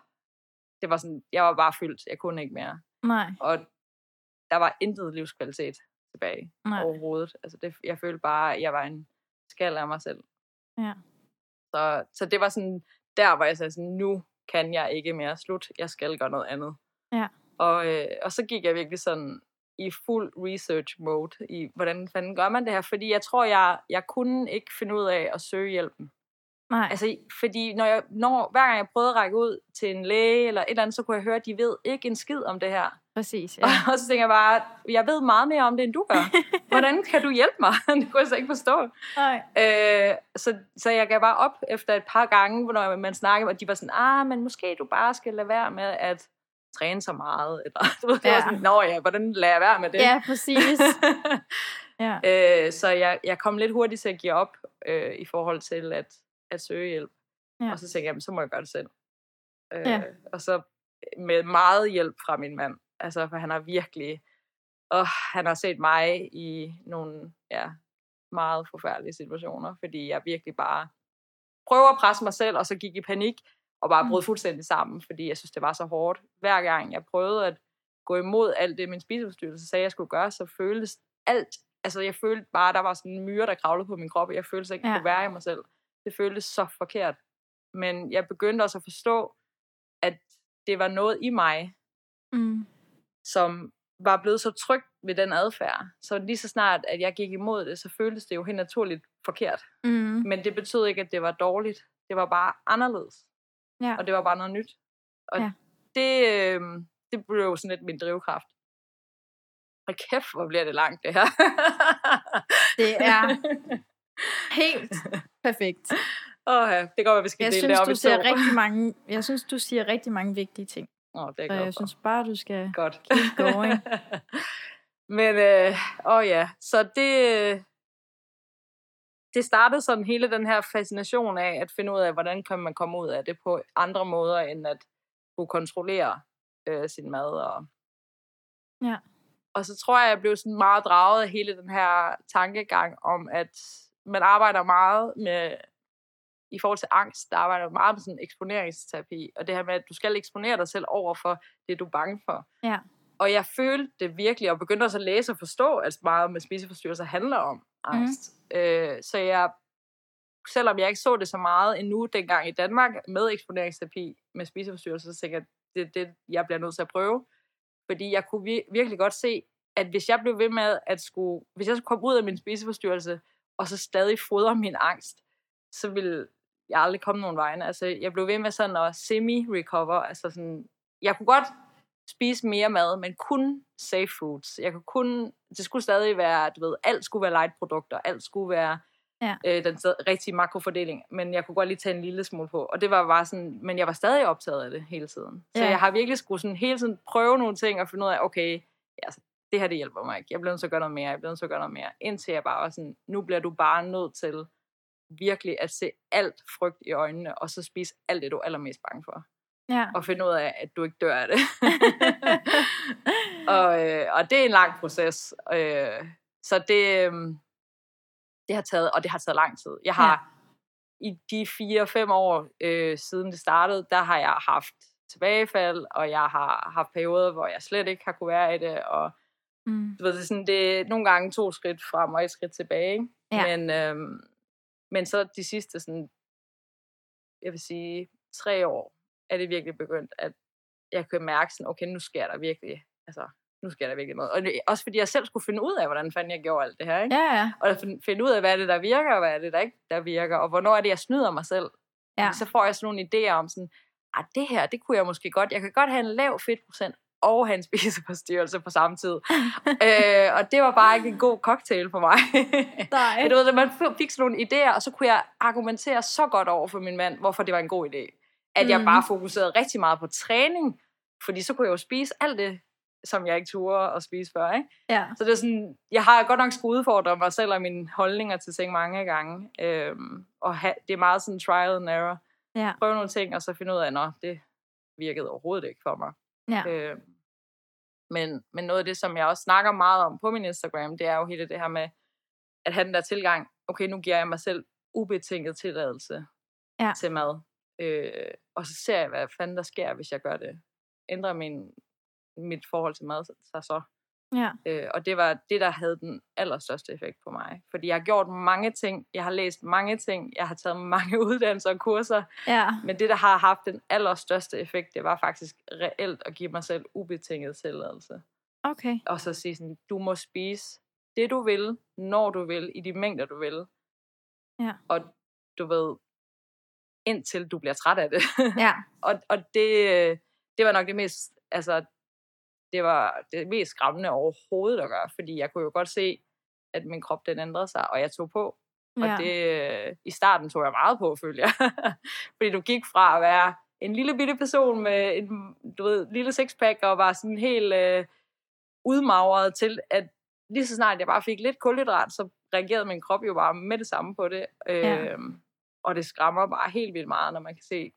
Det var sådan, jeg var bare fyldt. Jeg kunne ikke mere. Nej. Og der var intet livskvalitet tilbage Nej. Overhovedet. Altså det, jeg følte bare, at jeg var en skal af mig selv. Ja. Så, så det var sådan, der var jeg sagde sådan, nu kan jeg ikke mere slut. Jeg skal gøre noget andet. Ja. Og, øh, og så gik jeg virkelig sådan i fuld research mode i, hvordan fanden gør man det her? Fordi jeg tror, jeg, jeg kunne ikke finde ud af at søge hjælpen. Nej. Altså, fordi når jeg, når, hver gang jeg prøvede at række ud til en læge eller et eller andet, så kunne jeg høre, at de ved ikke en skid om det her. Præcis, ja. Og så tænker jeg bare, jeg ved meget mere om det, end du gør. Hvordan kan du hjælpe mig? Det kunne jeg så ikke forstå. Nej. Øh, så, så jeg gav bare op efter et par gange, når man snakkede, og de var sådan, ah, men måske du bare skal lade være med at træne så meget. Eller, du ved, det ja. Var sådan, nå ja, hvordan lader jeg være med det? Ja, præcis. ja. Øh, så jeg, jeg kom lidt hurtigt til at give op øh, i forhold til at at søge hjælp. Ja. Og så tænkte jeg, så må jeg gøre det selv. Øh, ja. Og så med meget hjælp fra min mand. Altså, for han har virkelig... Åh, han har set mig i nogle ja, meget forfærdelige situationer, fordi jeg virkelig bare prøver at presse mig selv, og så gik i panik, og bare brød fuldstændig sammen, fordi jeg synes, det var så hårdt. Hver gang jeg prøvede at gå imod alt det, min spiseforstyrrelse sagde, jeg skulle gøre, så føltes alt... Altså, jeg følte bare, der var sådan en myre, der kravlede på min krop, og jeg følte ikke, at jeg kunne være i mig selv. Det føltes så forkert. Men jeg begyndte også at forstå, at det var noget i mig, mm. som var blevet så trygt ved den adfærd. Så lige så snart, at jeg gik imod det, så føltes det jo helt naturligt forkert. Mm. Men det betød ikke, at det var dårligt. Det var bare anderledes. Ja. Og det var bare noget nyt. Og ja. det, øh, det blev sådan lidt min drivkraft. Og kæft, hvor bliver det langt, det her. Det er... helt perfekt. Åh ja, det går, at vi skal jeg dele synes, det op i siger rigtig mange, Jeg synes, du siger rigtig mange vigtige ting. Åh, det er så jeg for. synes bare, du skal Godt. keep going. Men, øh, åh ja, så det, det startede sådan hele den her fascination af at finde ud af, hvordan kan man komme ud af det på andre måder, end at kunne kontrollere øh, sin mad. Og, ja. og så tror jeg, jeg blev sådan meget draget af hele den her tankegang om, at man arbejder meget med, i forhold til angst, der arbejder meget med sådan eksponeringsterapi, og det her med, at du skal eksponere dig selv over for det, du er bange for. Ja. Og jeg følte det virkelig, og begyndte også at læse og forstå, at meget med spiseforstyrrelser handler om angst. Mm. Øh, så jeg, selvom jeg ikke så det så meget endnu dengang i Danmark, med eksponeringsterapi med spiseforstyrrelser, så tænkte jeg, det er det, jeg bliver nødt til at prøve. Fordi jeg kunne vir- virkelig godt se, at hvis jeg blev ved med at skulle, hvis jeg skulle komme ud af min spiseforstyrrelse, og så stadig fodre min angst, så ville jeg aldrig komme nogen vegne. Altså, jeg blev ved med sådan at semi-recover. Altså sådan, jeg kunne godt spise mere mad, men kun safe foods. Jeg kunne kun, det skulle stadig være, du ved, alt skulle være light-produkter, alt skulle være ja. øh, den rigtige makrofordeling, men jeg kunne godt lige tage en lille smule på. Og det var bare sådan, men jeg var stadig optaget af det hele tiden. Så ja. jeg har virkelig skulle sådan hele tiden prøve nogle ting og finde ud af, okay, ja, det her det hjælper mig ikke. Jeg bliver nødt til at gøre noget mere, jeg bliver nødt til at gøre noget mere. Indtil jeg bare var sådan, nu bliver du bare nødt til virkelig at se alt frygt i øjnene, og så spise alt det, du er allermest bange for. Ja. Og finde ud af, at du ikke dør af det. og, øh, og det er en lang proces. Øh, så det, øh, det har taget, og det har taget lang tid. Jeg har ja. i de fire-fem år øh, siden det startede, der har jeg haft tilbagefald, og jeg har haft perioder, hvor jeg slet ikke har kunne være i det, og mm. du ved, det er sådan, det er nogle gange to skridt frem og et skridt tilbage. Ja. Men, øhm, men så de sidste sådan, jeg vil sige, tre år, er det virkelig begyndt, at jeg kan mærke sådan, okay, nu sker der virkelig, altså, nu sker der virkelig noget. Og det, også fordi jeg selv skulle finde ud af, hvordan fanden jeg gjorde alt det her, ikke? Ja, ja. Og finde ud af, hvad er det, der virker, og hvad er det, der ikke der virker, og hvornår er det, jeg snyder mig selv. Ja. Så får jeg sådan nogle idéer om sådan, ah, det her, det kunne jeg måske godt, jeg kan godt have en lav fedtprocent, og have en spiseforstyrrelse på samme tid. øh, og det var bare ikke en god cocktail for mig. Nej. Du ved, man fik sådan nogle idéer, og så kunne jeg argumentere så godt over for min mand, hvorfor det var en god idé. At mm. jeg bare fokuserede rigtig meget på træning, fordi så kunne jeg jo spise alt det, som jeg ikke turde at spise før, ikke? Ja. Så det er sådan, jeg har godt nok skulle udfordre mig selv og mine holdninger til ting mange gange. Øhm, og ha, det er meget sådan trial and error. Ja. Prøve nogle ting, og så finde ud af, at det virkede overhovedet ikke for mig. Ja. Øhm, men, men noget af det, som jeg også snakker meget om på min Instagram, det er jo hele det her med, at have den der tilgang, okay, nu giver jeg mig selv ubetinget tilladelse ja. til mad. Øh, og så ser jeg, hvad fanden der sker, hvis jeg gør det. Ændrer min, mit forhold til mad sig så. Ja. Øh, og det var det, der havde den allerstørste effekt på mig. Fordi jeg har gjort mange ting, jeg har læst mange ting, jeg har taget mange uddannelser og kurser, ja. Men det, der har haft den allerstørste effekt, det var faktisk reelt at give mig selv ubetinget tilladelse. Okay. Og så sige sådan, du må spise det, du vil, når du vil, i de mængder, du vil. Ja. Og du ved, indtil du bliver træt af det. Ja. og og det, det var nok det mest, altså, det var det mest skræmmende overhovedet at gøre, fordi jeg kunne jo godt se, at min krop, den ændrede sig, og jeg tog på. Ja. Og det, i starten tog jeg meget på, følte jeg. Fordi du gik fra at være en lille bitte person med en, du ved, lille sixpack, og var sådan helt øh, udmagret til, at lige så snart jeg bare fik lidt kulhydrat, så reagerede min krop jo bare med det samme på det. Ja. Øhm, og det skræmmer bare helt vildt meget, når man kan se,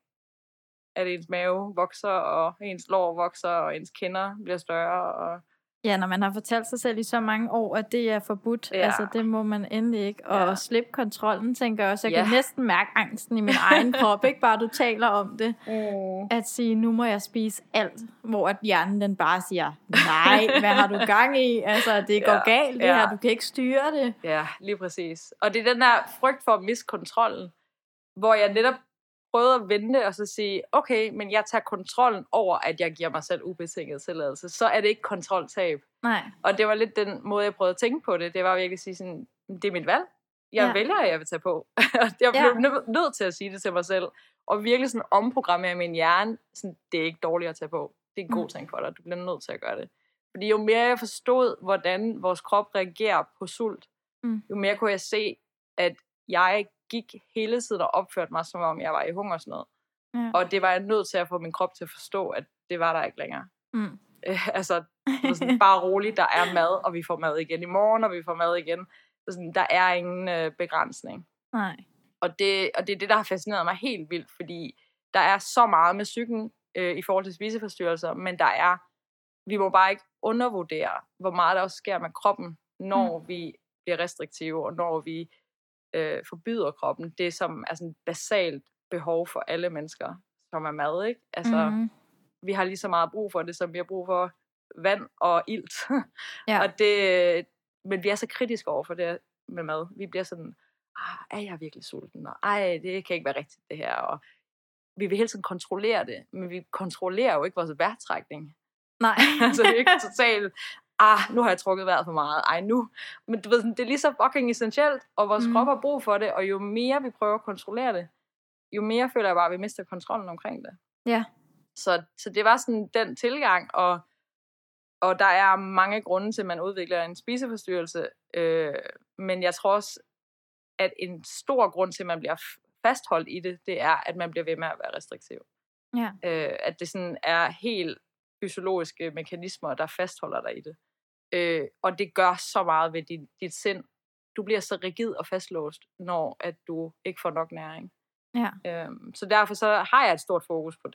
at ens mave vokser, og ens lår vokser, og ens kinder bliver større. Og ja, når man har fortalt sig selv i så mange år, at det er forbudt, ja. Altså det må man endelig ikke. Og ja. Slippe kontrollen, tænker jeg også. Jeg ja. Kan næsten mærke angsten i min egen krop, ikke bare du taler om det. Mm. At sige, nu må jeg spise alt, hvor at hjernen den bare siger, nej, hvad har du gang i? Altså, det går ja. Galt, det ja. Her, du kan ikke styre det. Ja, lige præcis. Og det er den der frygt for at miste kontrollen, hvor jeg netop prøvede at vente og så sige, okay, men jeg tager kontrollen over, at jeg giver mig selv ubetinget tilladelse. Så er det ikke kontroltab. Nej. Og det var lidt den måde, jeg prøvede at tænke på det. Det var virkelig at sige sådan, det er mit valg. Jeg ja. Vælger, at jeg vil tage på. Jeg blev ja. nødt til at sige det til mig selv. Og virkelig sådan omprogrammere min hjerne. Sådan, det er ikke dårligt at tage på. Det er en god mm. ting for dig. Du bliver nødt til at gøre det. Fordi jo mere jeg forstod, hvordan vores krop reagerer på sult, mm. jo mere kunne jeg se, at jeg gik hele tiden og opførte mig, som om jeg var i hungersnød. Ja. Og det var jeg nødt til at få min krop til at forstå, at det var der ikke længere. Mm. Øh, altså, sådan, bare roligt, der er mad, og vi får mad igen i morgen, og vi får mad igen. Så sådan, der er ingen øh, begrænsning. Nej. Og det, og det er det, der har fascineret mig helt vildt, fordi der er så meget med psyken øh, i forhold til spiseforstyrrelser, men der er, vi må bare ikke undervurdere, hvor meget der også sker med kroppen, når mm. vi bliver restriktive, og når vi øh, forbyder kroppen. Det som er sådan et basalt behov for alle mennesker, som er mad, ikke? Altså, mm. vi har lige så meget brug for det, som vi har brug for vand og ilt. Ja. Og det, men vi er så kritiske over for det med mad. Vi bliver sådan, ah, er jeg virkelig sulten? Og ej, det kan ikke være rigtigt det her. Og vi vil hele tiden kontrollere det, men vi kontrollerer jo ikke vores vejrtrækning. Nej. Altså det er ikke totalt, ah, nu har jeg trukket vejret for meget, ej nu. Men du ved, det er lige så fucking essentielt, og vores mm. krop har brug for det, og jo mere vi prøver at kontrollere det, jo mere føler jeg bare, at vi mister kontrollen omkring det. Ja. Så, så det var sådan den tilgang, og, og der er mange grunde til, at man udvikler en spiseforstyrrelse, øh, men jeg tror også, at en stor grund til, at man bliver fastholdt i det, det er, at man bliver ved med at være restriktiv. Ja. Øh, at det sådan er helt fysiologiske mekanismer, der fastholder dig i det. Øh, og det gør så meget ved dit, dit sind. Du bliver så rigid og fastlåst, når at du ikke får nok næring. Ja. Øhm, så derfor så har jeg et stort fokus på det.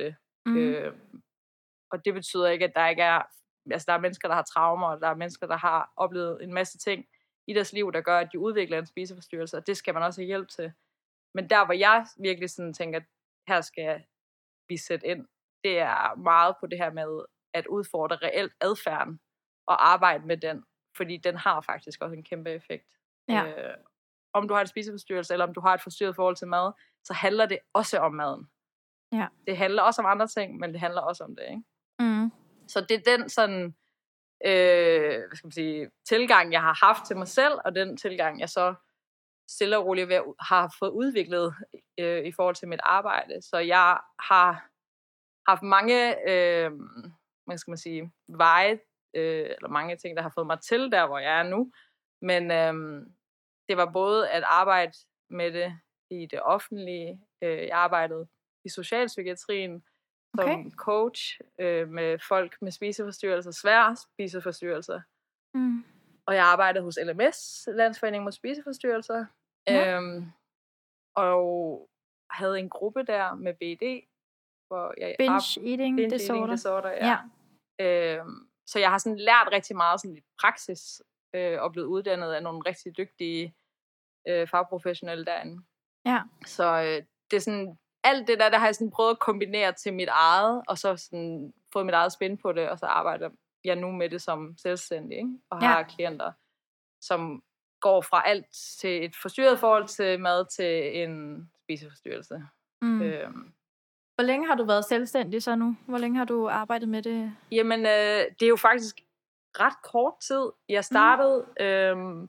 Mm. Øh, og det betyder ikke, at der ikke er... Altså, der er mennesker, der har traumer, og der er mennesker, der har oplevet en masse ting i deres liv, der gør, at de udvikler en spiseforstyrrelse, og det skal man også have hjælp til. Men der, hvor jeg virkelig sådan tænker, at her skal vi sætte ind, det er meget på det her med at udfordre reelt adfærden og arbejde med den, fordi den har faktisk også en kæmpe effekt. Ja. Øh, om du har en spiseforstyrrelse, eller om du har et forstyrret forhold til mad, så handler det også om maden. Ja. Det handler også om andre ting, men det handler også om det, ikke? Mm. Så det er den sådan, øh, hvad skal man sige, tilgang, jeg har haft til mig selv, og den tilgang, jeg så stille og roligt ved, har fået udviklet øh, i forhold til mit arbejde. Så jeg har haft mange, øh, hvad skal man sige, veje, øh, eller mange ting, der har fået mig til der, hvor jeg er nu. Men øh, det var både at arbejde med det i det offentlige. Øh, jeg arbejdede i socialpsykiatrien som Okay. coach øh, med folk med spiseforstyrrelser, svære spiseforstyrrelser. Mm. Og jeg arbejdede hos L M S, Landsforeningen mod spiseforstyrrelser. Ja. Øhm, og havde en gruppe der med B D, hvor jeg Binge ar- eating binge disorder. eating disorder, ja. Ja. Øhm, så jeg har sådan lært rigtig meget sådan lidt praksis, øh, og blevet uddannet af nogle rigtig dygtige øh, fagprofessionelle derinde. Ja. Så øh, det er sådan, alt det der, der har jeg sådan prøvet at kombinere til mit eget, og så sådan fået mit eget spin på det, og så arbejder jeg nu med det som selvstændig, ikke? Og har Ja. klienter, som går fra alt til et forstyrret forhold til mad til en spiseforstyrrelse. Mm. Øhm, Hvor længe har du været selvstændig så nu? Hvor længe har du arbejdet med det? jamen, øh, det er jo faktisk ret kort tid. Jeg startede mm. øhm,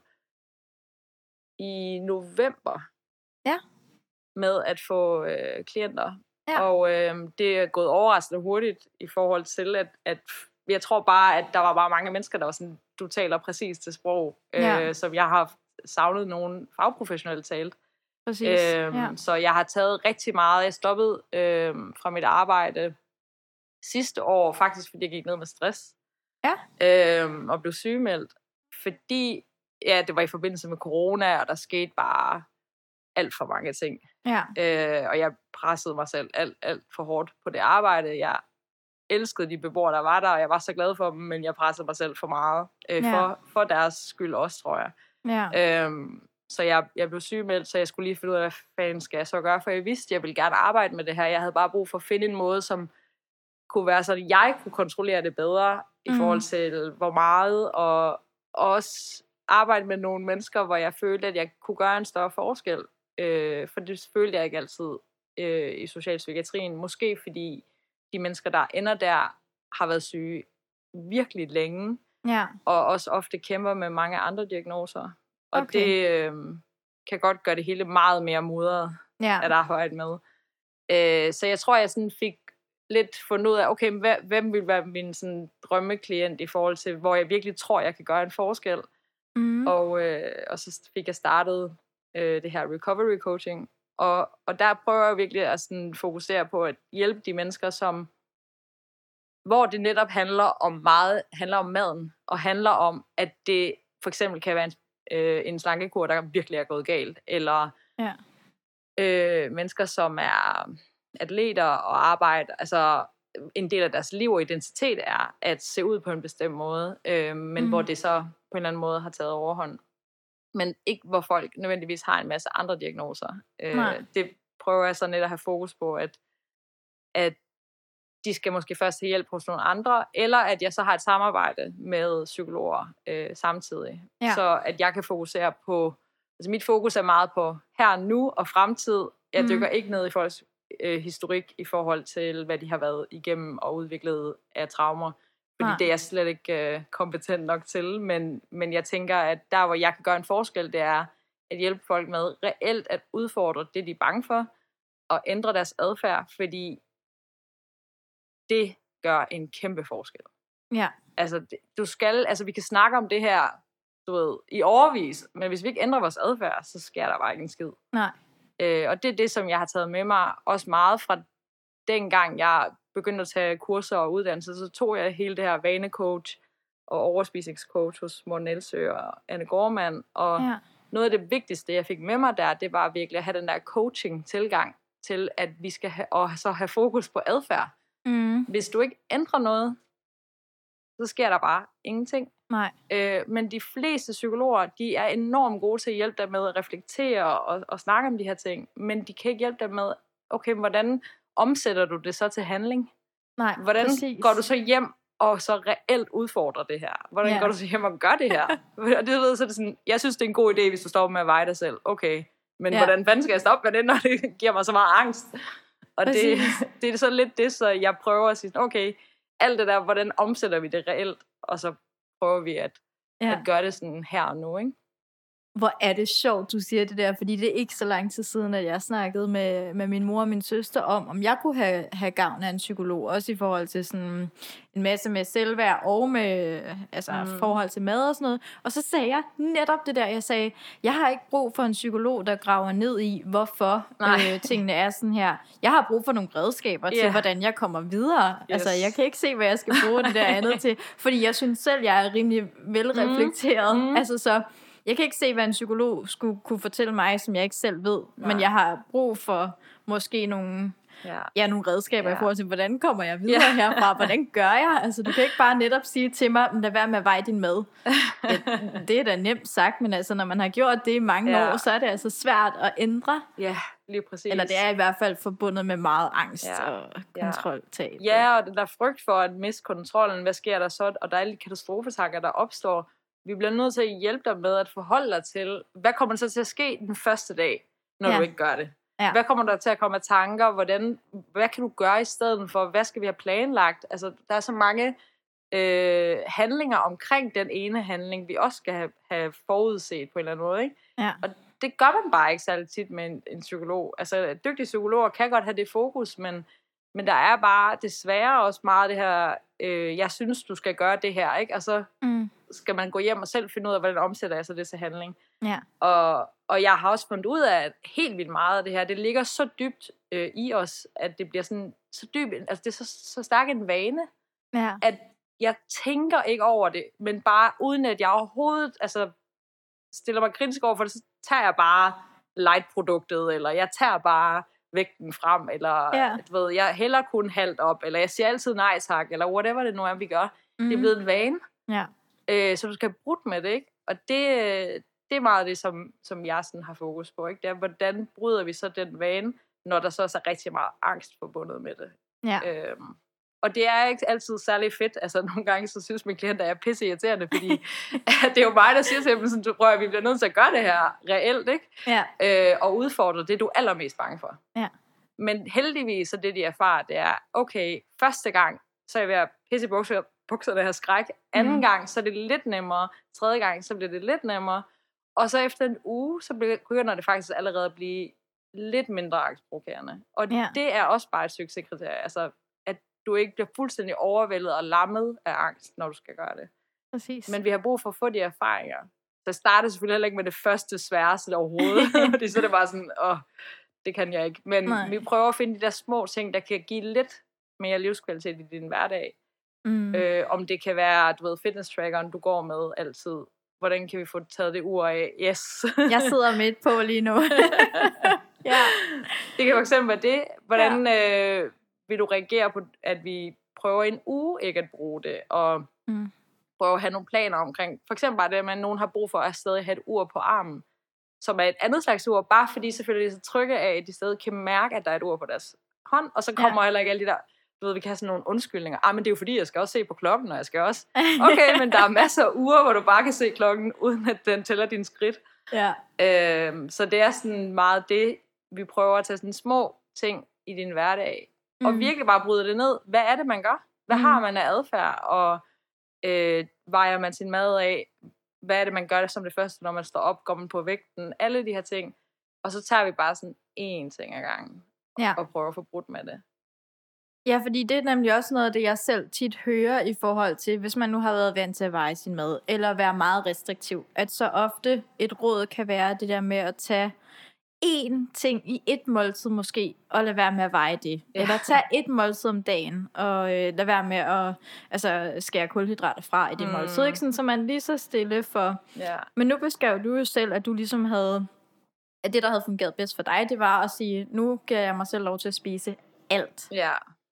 i november Ja. med at få øh, klienter. Ja. Og øh, det er gået overraskende hurtigt i forhold til, at, at jeg tror bare, at der var bare mange mennesker, der var sådan, du taler præcis til sprog, Ja. øh, som jeg har savnet nogen fagprofessionelt talt. Præcis. Øhm, Ja. Så jeg har taget rigtig meget. Jeg stoppede øhm, fra mit arbejde sidste år, faktisk fordi jeg gik ned med stress. Ja. Øhm, og blev sygemeldt. Fordi, ja, det var i forbindelse med corona, og der skete bare alt for mange ting. Ja. Øh, og jeg pressede mig selv alt, alt for hårdt på det arbejde. Jeg elskede de beboere, der var der, og jeg var så glad for dem, men jeg pressede mig selv for meget. Øh, Ja. for, for deres skyld også, tror jeg. Ja. Øhm, så jeg, jeg blev sygemeldt, så jeg skulle lige finde ud af, hvad fanden skal jeg så gøre, for jeg vidste, at jeg ville gerne arbejde med det her. Jeg havde bare brug for at finde en måde, som kunne være sådan, at jeg kunne kontrollere det bedre, i Mm. forhold til hvor meget, og også arbejde med nogle mennesker, hvor jeg følte, at jeg kunne gøre en større forskel. Øh, for det følte jeg ikke altid øh, i socialpsykiatrien. Måske fordi de mennesker, der ender der, har været syge virkelig længe, Ja. og også ofte kæmper med mange andre diagnoser. Og Okay. det øh, kan godt gøre det hele meget mere mudret Ja. at arbejde med. Øh, så jeg tror, jeg sådan fik lidt fundet ud af, okay, hvem vil være min sådan, drømmeklient i forhold til, hvor jeg virkelig tror, jeg kan gøre en forskel. Mm. Og, øh, og så fik jeg startet øh, det her recovery coaching. Og, og der prøver jeg virkelig at sådan, fokusere på at hjælpe de mennesker, som hvor det netop handler om meget, handler om maden, og handler om, at det for eksempel kan være en, øh, en slankekur, der virkelig er gået galt, eller Ja. øh, mennesker, som er atleter og arbejder, altså en del af deres liv og identitet er at se ud på en bestemt måde, øh, men Mhm. hvor det så på en eller anden måde har taget overhånd. Men ikke hvor folk nødvendigvis har en masse andre diagnoser. Øh, Nej. det prøver jeg så net at have fokus på, at, at de skal måske først have hjælp hos nogle andre, eller at jeg så har et samarbejde med psykologer øh, samtidig. Ja. Så at jeg kan fokusere på, altså mit fokus er meget på her og nu og fremtid. Jeg Mhm. dykker ikke ned i folks øh, historik i forhold til, hvad de har været igennem og udviklet af traumer. Fordi Nej. det er jeg slet ikke øh, kompetent nok til. Men, men jeg tænker, at der, hvor jeg kan gøre en forskel, det er at hjælpe folk med reelt at udfordre det, de er bange for, og ændre deres adfærd, fordi det gør en kæmpe forskel. Ja. Altså, det, du skal, altså vi kan snakke om det her, du ved, i årevis, men hvis vi ikke ændrer vores adfærd, så sker der bare ikke en skid. Nej. Øh, og det er det, som jeg har taget med mig, også meget fra dengang jeg begyndte at tage kurser og uddannelser, så tog jeg hele det her vanecoach og overspisningscoach hos Morten Elsø og Anne Gormand, og Ja. noget af det vigtigste, jeg fik med mig der, det var virkelig at have den der coaching-tilgang til, at vi skal have, og så have fokus på adfærd. Mm. Hvis du ikke ændrer noget, så sker der bare ingenting. Nej. Øh, men de fleste psykologer, de er enormt gode til at hjælpe dig med at reflektere og, og snakke om de her ting, men de kan ikke hjælpe dig med, okay, hvordan omsætter du det så til handling? Nej, hvordan præcis. går du så hjem og så reelt udfordrer det her? Hvordan Ja. går du så hjem og gør det her? Og det ved, så er det sådan, jeg synes, det er en god idé, hvis du stopper med at veje dig selv. Okay, men Ja. hvordan fanden skal jeg stoppe med det, når det giver mig så meget angst? Og det, Præcis. det er så lidt det, så jeg prøver at sige, okay, alt det der, hvordan omsætter vi det reelt? Og så prøver vi at, Ja. at gøre det sådan her og nu, ikke? Hvor er det sjovt, du siger det der, fordi det er ikke så lang tid siden, at jeg snakkede med, med min mor og min søster om, om jeg kunne have, have gavn af en psykolog, også i forhold til sådan en masse med selvværd og med altså, mm. forhold til mad og sådan noget. Og så sagde jeg netop det der, jeg sagde, jeg har ikke brug for en psykolog, der graver ned i, hvorfor øh, tingene er sådan her. Jeg har brug for nogle redskaber yeah. til, hvordan jeg kommer videre. Yes. Altså, jeg kan ikke se, hvad jeg skal bruge det der andet til, fordi jeg synes selv, jeg er rimelig velreflekteret. Mm. Altså, så jeg kan ikke se, hvad en psykolog skulle kunne fortælle mig, som jeg ikke selv ved. Nej. Men jeg har brug for måske nogle, ja. Ja, nogle redskaber ja. I forhold til, hvordan kommer jeg videre ja. Herfra? Hvordan gør jeg? Altså, du kan ikke bare netop sige til mig, lad være med at veje din mad. Ja, det er da nemt sagt, men altså, når man har gjort det i mange ja. År, så er det altså svært at ændre. Ja, lige præcis. Eller det er i hvert fald forbundet med meget angst ja. Og kontroltab. Ja, og den der frygt for at miste kontrollen. Hvad sker der så? Og der er alle de katastrofetanker, der opstår. Vi bliver nødt til at hjælpe dig med at forholde dig til, hvad kommer der så til at ske den første dag, når ja. Du ikke gør det? Ja. Hvad kommer der til at komme af tanker? Hvordan, hvad kan du gøre i stedet for? Hvad skal vi have planlagt? Altså, der er så mange øh, handlinger omkring den ene handling, vi også skal have, have forudset på en eller anden måde. Ikke? Ja. Og det gør man bare ikke særlig tit med en, en psykolog. Altså, dygtige psykologer kan godt have det fokus, men, men der er bare desværre også meget det her, øh, jeg synes, du skal gøre det her, ikke? Og så mm. skal man gå hjem og selv finde ud af, hvordan omsætter jeg så det til handling. Ja. Og, og jeg har også fundet ud af, at helt vildt meget af det her, det ligger så dybt øh, i os, at det bliver sådan så dybt, altså det er så, så stærk en vane, ja. At jeg tænker ikke over det, men bare uden at jeg overhovedet altså, stiller mig kritisk over for det, så tager jeg bare light-produktet, eller jeg tager bare vægten frem, eller ja. Du ved, jeg hælder kun halvt op, eller jeg siger altid nej tak, eller whatever det nu er, vi gør. Mm. Det er blevet en vane. Ja. Øh, så du skal have brudt med det, ikke? Og det, det er meget det, som, som jeg sådan har fokus på, ikke? Det er, hvordan bryder vi så den vane, når der så også er rigtig meget angst forbundet med det. Ja. Øhm, og det er ikke altid særlig fedt. Altså, nogle gange så synes mine klienter, at jeg er pisse irriterende, fordi det er jo mig, der siger til dem, sådan, du prøver, at vi bliver nødt til at gøre det her reelt, ikke? Ja. Øh, og udfordre det, du er allermest bange for. Ja. Men heldigvis, så det de erfarer, det er, okay, første gang, så er jeg ved at pisse i bukser, bukserne her skræk. Anden mm. gang, så er det lidt nemmere. Tredje gang, så bliver det lidt nemmere. Og så efter en uge, så begynder det faktisk allerede at blive lidt mindre angstprovokerende. Og ja. Det er også bare et succeskriterie. Altså, at du ikke bliver fuldstændig overvældet og lammet af angst, når du skal gøre det. Præcis. Men vi har brug for at få de erfaringer. Så jeg starter selvfølgelig heller ikke med det første sværeste overhovedet. Fordi så er det bare sådan, åh, det kan jeg ikke. Men Nej. Vi prøver at finde de der små ting, der kan give lidt mere livskvalitet i din hverdag. Mm. Øh, om det kan være, du ved, fitness-trackeren, du går med altid. Hvordan kan vi få taget det ur af? Yes. Jeg sidder midt på lige nu. Ja. Det kan for eksempel være det. Hvordan ja. øh, vil du reagere på, at vi prøver en uge ikke at bruge det, og mm. prøver at have nogle planer omkring. For eksempel bare det, at man, nogen har brug for at stadig have et ur på armen, som er et andet slags ur, bare fordi selvfølgelig de er så trygge af, at de stadig kan mærke, at der er et ur på deres hånd, og så kommer ja. Heller ikke alle de der, du ved, vi kan have sådan nogle undskyldninger. Ah, men det er jo fordi, jeg skal også se på klokken, og jeg skal også... Okay, men der er masser af uger, hvor du bare kan se klokken, uden at den tæller dine skridt. Ja. Øhm, så det er sådan meget det, vi prøver at tage sådan små ting i din hverdag, mm. og virkelig bare bryde det ned. Hvad er det, man gør? Hvad mm. har man af adfærd? Og øh, vejer man sin mad af? Hvad er det, man gør som det første, når man står op? Går man på vægten? Alle de her ting. Og så tager vi bare sådan én ting ad gangen, ja. Og prøver at få brudt med det. Ja, fordi det er nemlig også noget af det, jeg selv tit hører i forhold til, hvis man nu har været vant til at veje sin mad, eller være meget restriktiv, at så ofte et råd kan være det der med at tage én ting i et måltid måske, og lade være med at veje det. Ja. Eller tage et måltid om dagen, og øh, lade være med at altså, skære kulhydrater fra i det mm. måltid, ikke? Sådan, så man lige så stille for... Ja. Men nu beskrev du jo selv, at du ligesom havde... At det, der havde fungeret bedst for dig, det var at sige, nu giver jeg mig selv lov til at spise alt. Ja.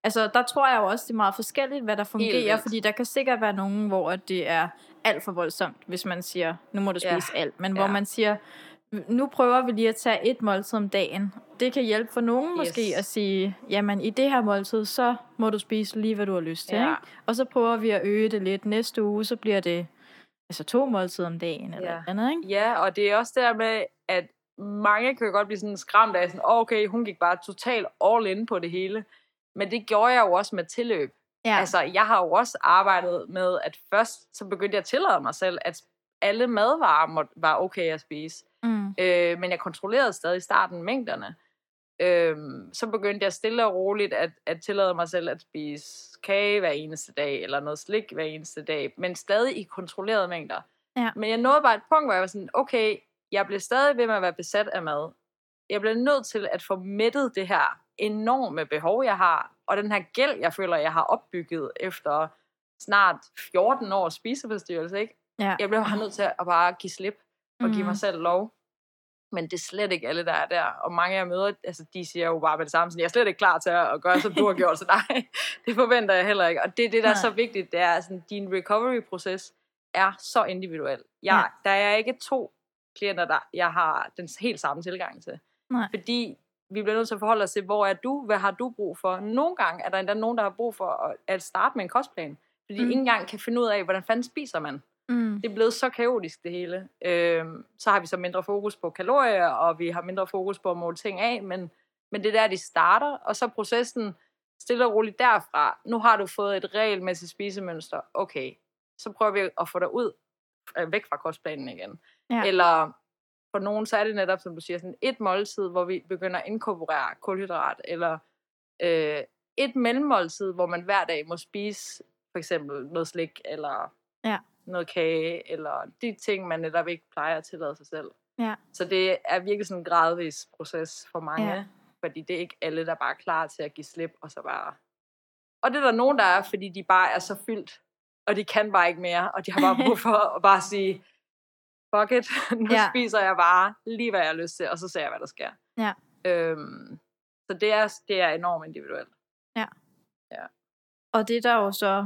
altså der tror jeg jo også, det er meget forskelligt, hvad der fungerer, fordi der kan sikkert være nogen, hvor det er alt for voldsomt, hvis man siger, nu må du spise ja. alt, men ja. hvor man siger, nu prøver vi lige at tage et måltid om dagen. Det kan hjælpe for nogen yes. måske at sige, jamen i det her måltid, så må du spise lige, hvad du har lyst til. Ja. Ikke? Og så prøver vi at øge det lidt. Næste uge, så bliver det altså to måltider om dagen eller ja. andet, ikke? Ja, og det er også der med, at mange kan jo godt blive sådan skræmt af, sådan, okay, hun gik bare totalt all in på det hele. Men det gjorde jeg jo også med tilløb. Ja. Altså, jeg har jo også arbejdet med, at først, så begyndte jeg at tillade mig selv, at alle madvarer må, var okay at spise. Mm. Øh, men jeg kontrollerede stadig i starten mængderne. Øh, så begyndte jeg stille og roligt at, at tillade mig selv at spise kage hver eneste dag, eller noget slik hver eneste dag, men stadig i kontrollerede mængder. Ja. Men jeg nåede bare et punkt, hvor jeg var sådan, okay, jeg blev stadig ved med at være besat af mad. Jeg blev nødt til at få mættet det her enorme behov, jeg har, og den her gæld, jeg føler, jeg har opbygget efter snart fjorten års spiseforstyrrelse, ikke? Ja. Jeg blev bare nødt til at bare give slip og give mm. mig selv lov. Men det er slet ikke alle, der er der. Og mange af jeg møder, altså de siger jo bare med det samme, sådan, jeg er slet ikke klar til at gøre, som du har gjort, så nej, det forventer jeg heller ikke. Og det er det, der er så vigtigt, det er, at din recovery-proces er så individuel. Jeg, ja. Der er ikke to klienter, der jeg har den helt samme tilgang til. Nej. Fordi vi bliver nødt til at forholde os til, hvor er du, hvad har du brug for? Nogle gange er der endda nogen, der har brug for at starte med en kostplan. Fordi mm. ingen engang kan finde ud af, hvordan fanden spiser man. Mm. Det er blevet så kaotisk det hele. Øhm, så har vi så mindre fokus på kalorier, og vi har mindre fokus på at måle ting af, men, men det er der, de starter, og så processen stille og roligt derfra. Nu har du fået et regelmæssigt spisemønster. Okay, så prøver vi at få dig ud, øh, væk fra kostplanen igen. Ja. Eller for nogen, så er det netop, som du siger, sådan et måltid, hvor vi begynder at inkorporere kulhydrat, eller øh, et mellemmåltid, hvor man hver dag må spise for eksempel noget slik, eller ja. noget kage, eller de ting, man netop ikke plejer at tillade sig selv. Ja. Så det er virkelig sådan en gradvis proces for mange, ja. fordi det er ikke alle, der bare er klar til at give slip, og så bare... Og det er der nogen, der er, fordi de bare er så fyldt, og de kan bare ikke mere, og de har bare brug for at bare sige, fuck it, nu ja. spiser jeg bare lige, hvad jeg har lyst til, og så ser jeg, hvad der sker. Ja. Øhm, så det er, det er enormt individuelt. Ja. ja. Og det der jo så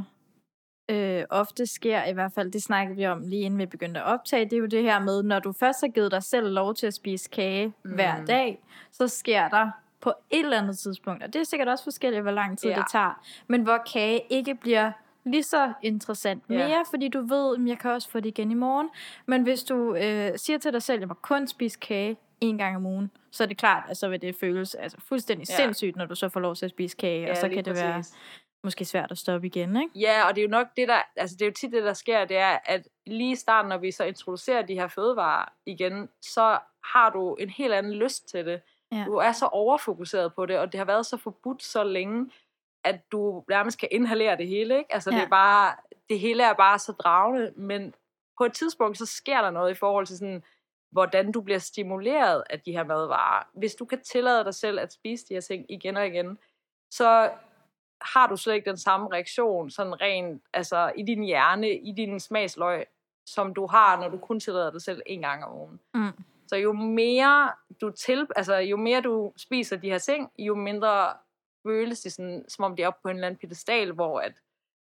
øh, ofte sker, i hvert fald, det snakkede vi om lige inden vi begyndte at optage, det er jo det her med, når du først har givet dig selv lov til at spise kage mm. hver dag, så sker der på et eller andet tidspunkt, og det er sikkert også forskelligt, hvor lang tid ja. det tager, men hvor kage ikke bliver lige så interessant mere, yeah. fordi du ved, at jeg kan også få det igen i morgen. Men hvis du øh, siger til dig selv, at jeg må kun spise kage en gang om ugen, så er det klart, at så vil det føles altså, fuldstændig yeah. sindssygt, når du så får lov til at spise kage, ja, og så kan det præcis. være måske svært at stoppe igen, ikke? Ja, og det er jo nok det, der, altså det er jo tit det, der sker, det er, at lige i starten, når vi så introducerer de her fødevarer igen, så har du en helt anden lyst til det. Ja. Du er så overfokuseret på det, og det har været så forbudt så længe, at du nærmest kan inhalere det hele, ikke? Altså ja. det er bare, det hele er bare så dragende, men på et tidspunkt, så sker der noget i forhold til sådan, hvordan du bliver stimuleret af de her madvarer. Hvis du kan tillade dig selv at spise de her ting igen og igen, så har du slet ikke den samme reaktion, sådan rent, altså i din hjerne, i din smagsløg, som du har, når du kun tillader dig selv en gang om ugen. Mm. Så jo mere du til, altså jo mere du spiser de her ting, jo mindre føles det sådan, som om de er oppe på en eller anden pedestal, hvor at,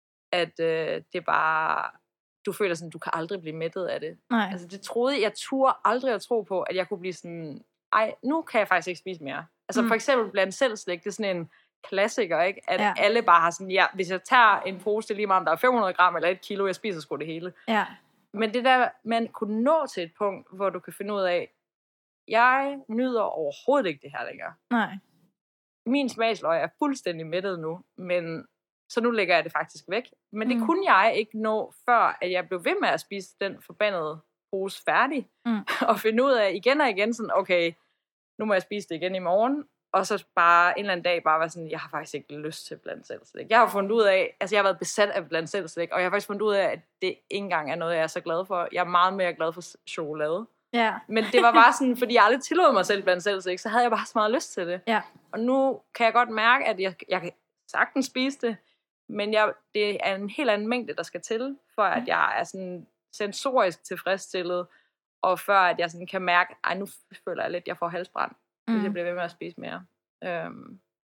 at øh, det bare, du føler sådan, du kan aldrig blive mættet af det. Nej. Altså det troede jeg, turde aldrig at tro på, at jeg kunne blive sådan, ej, nu kan jeg faktisk ikke spise mere. Altså mm. for eksempel blandt selv slik, det er sådan en klassiker, ikke? At ja. alle bare har sådan, ja, hvis jeg tager en pose, det er lige meget, om der er fem hundrede gram eller et kilo, jeg spiser sgu det hele. Ja. Men det der, man kunne nå til et punkt, hvor du kan finde ud af, jeg nyder overhovedet ikke det her længere. Nej. Min smagsløg er fuldstændig mættet nu, men så nu lægger jeg det faktisk væk. Men mm. det kunne jeg ikke nå, før at jeg blev ved med at spise den forbandede pose færdig, mm. og finde ud af igen og igen sådan, okay, nu må jeg spise det igen i morgen, og så bare en eller anden dag bare være sådan, jeg har faktisk ikke lyst til blandt selv slik. Jeg har fundet ud af, altså jeg har været besat af blandt selv slik, og jeg har faktisk fundet ud af, at det ikke engang er noget, jeg er så glad for. Jeg er meget mere glad for chokolade. Ja. Men det var bare sådan, fordi jeg aldrig tillod mig selv blandt selv slik, så havde jeg bare så meget lyst til det. Ja. Og nu kan jeg godt mærke, at jeg, jeg kan sagtens spise det, men jeg, det er en helt anden mængde, der skal til, for at jeg er sådan sensorisk tilfredsstillet, og før at jeg sådan kan mærke, ej, nu føler jeg lidt, at jeg får halsbrand, hvis mm. jeg bliver ved med at spise mere. Øhm,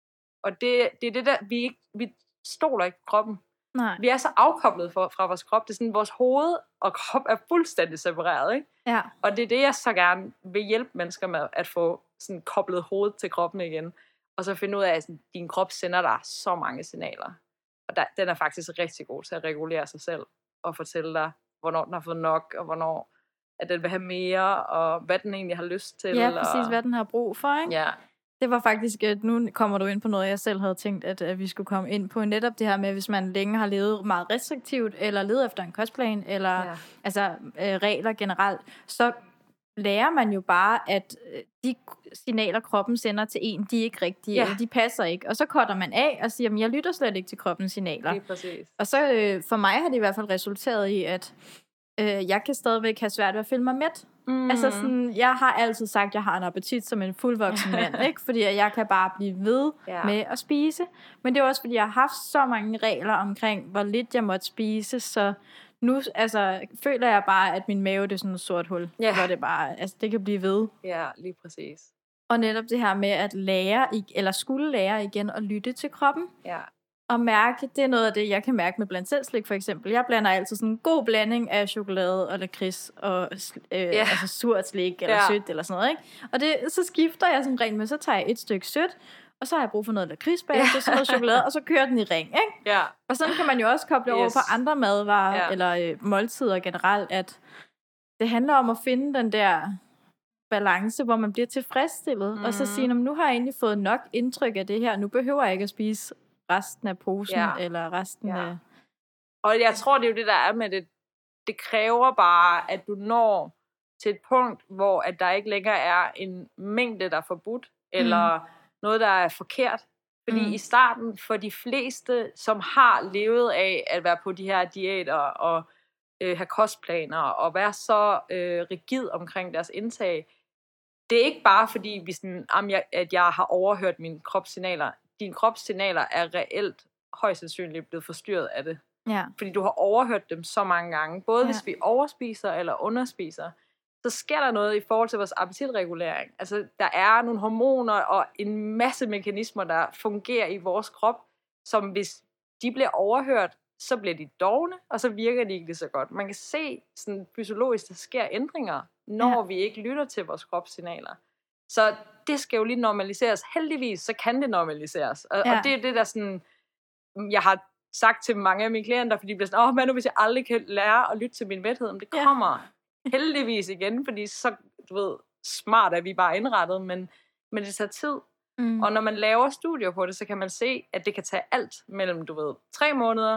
Og det, det er det der, vi, ikke, vi stoler ikke på kroppen. Nej. Vi er så afkoblet fra, fra vores krop. Det er sådan, vores hoved og krop er fuldstændig separeret, ikke? Ja. Og det er det, jeg så gerne vil hjælpe mennesker med, at få sådan koblet hovedet til kroppen igen. Og så finde ud af, at sådan, din krop sender dig så mange signaler. Og der, den er faktisk rigtig god til at regulere sig selv og fortælle dig, hvornår den har fået nok, og hvornår at den vil have mere, og hvad den egentlig har lyst til. Ja, præcis, og... hvad den har brug for, ikke? Ja. Det var faktisk, at nu kommer du ind på noget, jeg selv havde tænkt, at, at vi skulle komme ind på. Netop det her med, hvis man længe har levet meget restriktivt, eller levet efter en kostplan, eller ja. altså øh, regler generelt, så lærer man jo bare, at de signaler, kroppen sender til en, de er ikke rigtige, ja. eller de passer ikke. Og så cutter man af og siger, at jeg lytter slet ikke til kroppens signaler. Lige præcis. Og så øh, for mig har det i hvert fald resulteret i, at øh, jeg kan stadigvæk have svært ved at føle mig mæt. Mm. Altså sådan, jeg har altid sagt, at jeg har en appetit som en fuldvoksen mand, ikke? Fordi jeg kan bare blive ved ja. med at spise. Men det er også, fordi jeg har haft så mange regler omkring, hvor lidt jeg måtte spise, så nu altså, føler jeg bare, at min mave det er sådan et sort hul, ja. hvor det bare, altså det kan blive ved. Ja, lige præcis. Og netop det her med at lære, eller skulle lære igen at lytte til kroppen. Ja. Og mærke, det er noget af det, jeg kan mærke med blandt selv slik for eksempel. Jeg blander altid sådan en god blanding af chokolade og lakrids og øh, yeah. altså surt slik eller yeah. sødt eller sådan noget, ikke? Og det, så skifter jeg sådan rent med, så tager jeg et stykke sødt, og så har jeg brug for noget lakrids bagefter, yeah. så noget chokolade, og så kører den i ring, ikke? Yeah. Og sådan kan man jo også koble yes. over på andre madvarer yeah. eller øh, måltider generelt, at det handler om at finde den der balance, hvor man bliver tilfredsstillet, mm. og så sige, nu har jeg egentlig fået nok indtryk af det her, nu behøver jeg ikke at spise resten af posen, ja. eller resten ja. af... Og jeg tror, det er jo det, der er med det. Det kræver bare, at du når til et punkt, hvor at der ikke længere er en mængde, der er forbudt, eller mm. noget, der er forkert. Fordi mm. i starten, for de fleste, som har levet af at være på de her diæter, og øh, have kostplaner, og være så øh, rigid omkring deres indtag, det er ikke bare fordi, vi sådan, at jeg har overhørt mine kropssignaler. Dine kropssignaler er reelt højst sandsynligt blevet forstyrret af det. Ja. Fordi du har overhørt dem så mange gange. Både ja. hvis vi overspiser eller underspiser, så sker der noget i forhold til vores appetitregulering. Altså, der er nogle hormoner og en masse mekanismer, der fungerer i vores krop, som hvis de bliver overhørt, så bliver de dovne, og så virker de ikke lige så godt. Man kan se sådan fysiologisk, der sker ændringer, når ja. vi ikke lytter til vores kropssignaler. Så det skal jo lige normaliseres. Heldigvis, så kan det normaliseres. Og, ja. og det er det, der sådan, jeg har sagt til mange af mine klienter, fordi de bliver sådan, åh, men nu hvis jeg aldrig kan lære at lytte til min mæthed, men det kommer ja. heldigvis igen, fordi så, du ved, smart er vi bare indrettet, men, men det tager tid. Mm. Og når man laver studier på det, så kan man se, at det kan tage alt mellem, du ved, tre måneder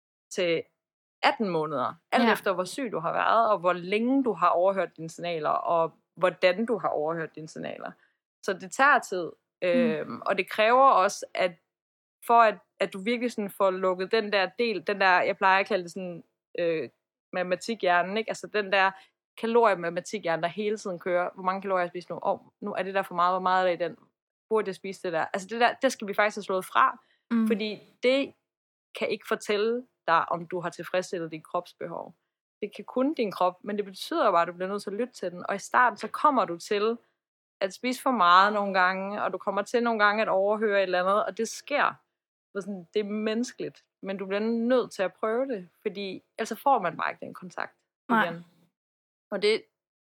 til atten måneder. Alt ja. efter, hvor syg du har været, og hvor længe du har overhørt dine signaler, og hvordan du har overhørt dine signaler. Så det tager tid. Mm. Øhm, og det kræver også, at for at, at du virkelig sådan får lukket den der del, den der, jeg plejer at kalde det sådan, øh, matematikhjernen, ikke? Altså den der kaloriematikhjerne, der hele tiden kører, hvor mange kalorier jeg spiser nu, åh, oh, nu er det der for meget, hvor meget er der i den, burde jeg spise det der? Altså det der, det skal vi faktisk have slået fra, mm. fordi det kan ikke fortælle dig, om du har tilfredsstillet dit kropsbehov. Det kan kun din krop, men det betyder bare, at du bliver nødt til at lytte til den, og i starten, så kommer du til at spise for meget nogle gange, og du kommer til nogle gange at overhøre et eller andet, og det sker. Det er menneskeligt, men du bliver nødt til at prøve det, fordi ellers får man bare ikke den kontakt igen. Nej. Og det,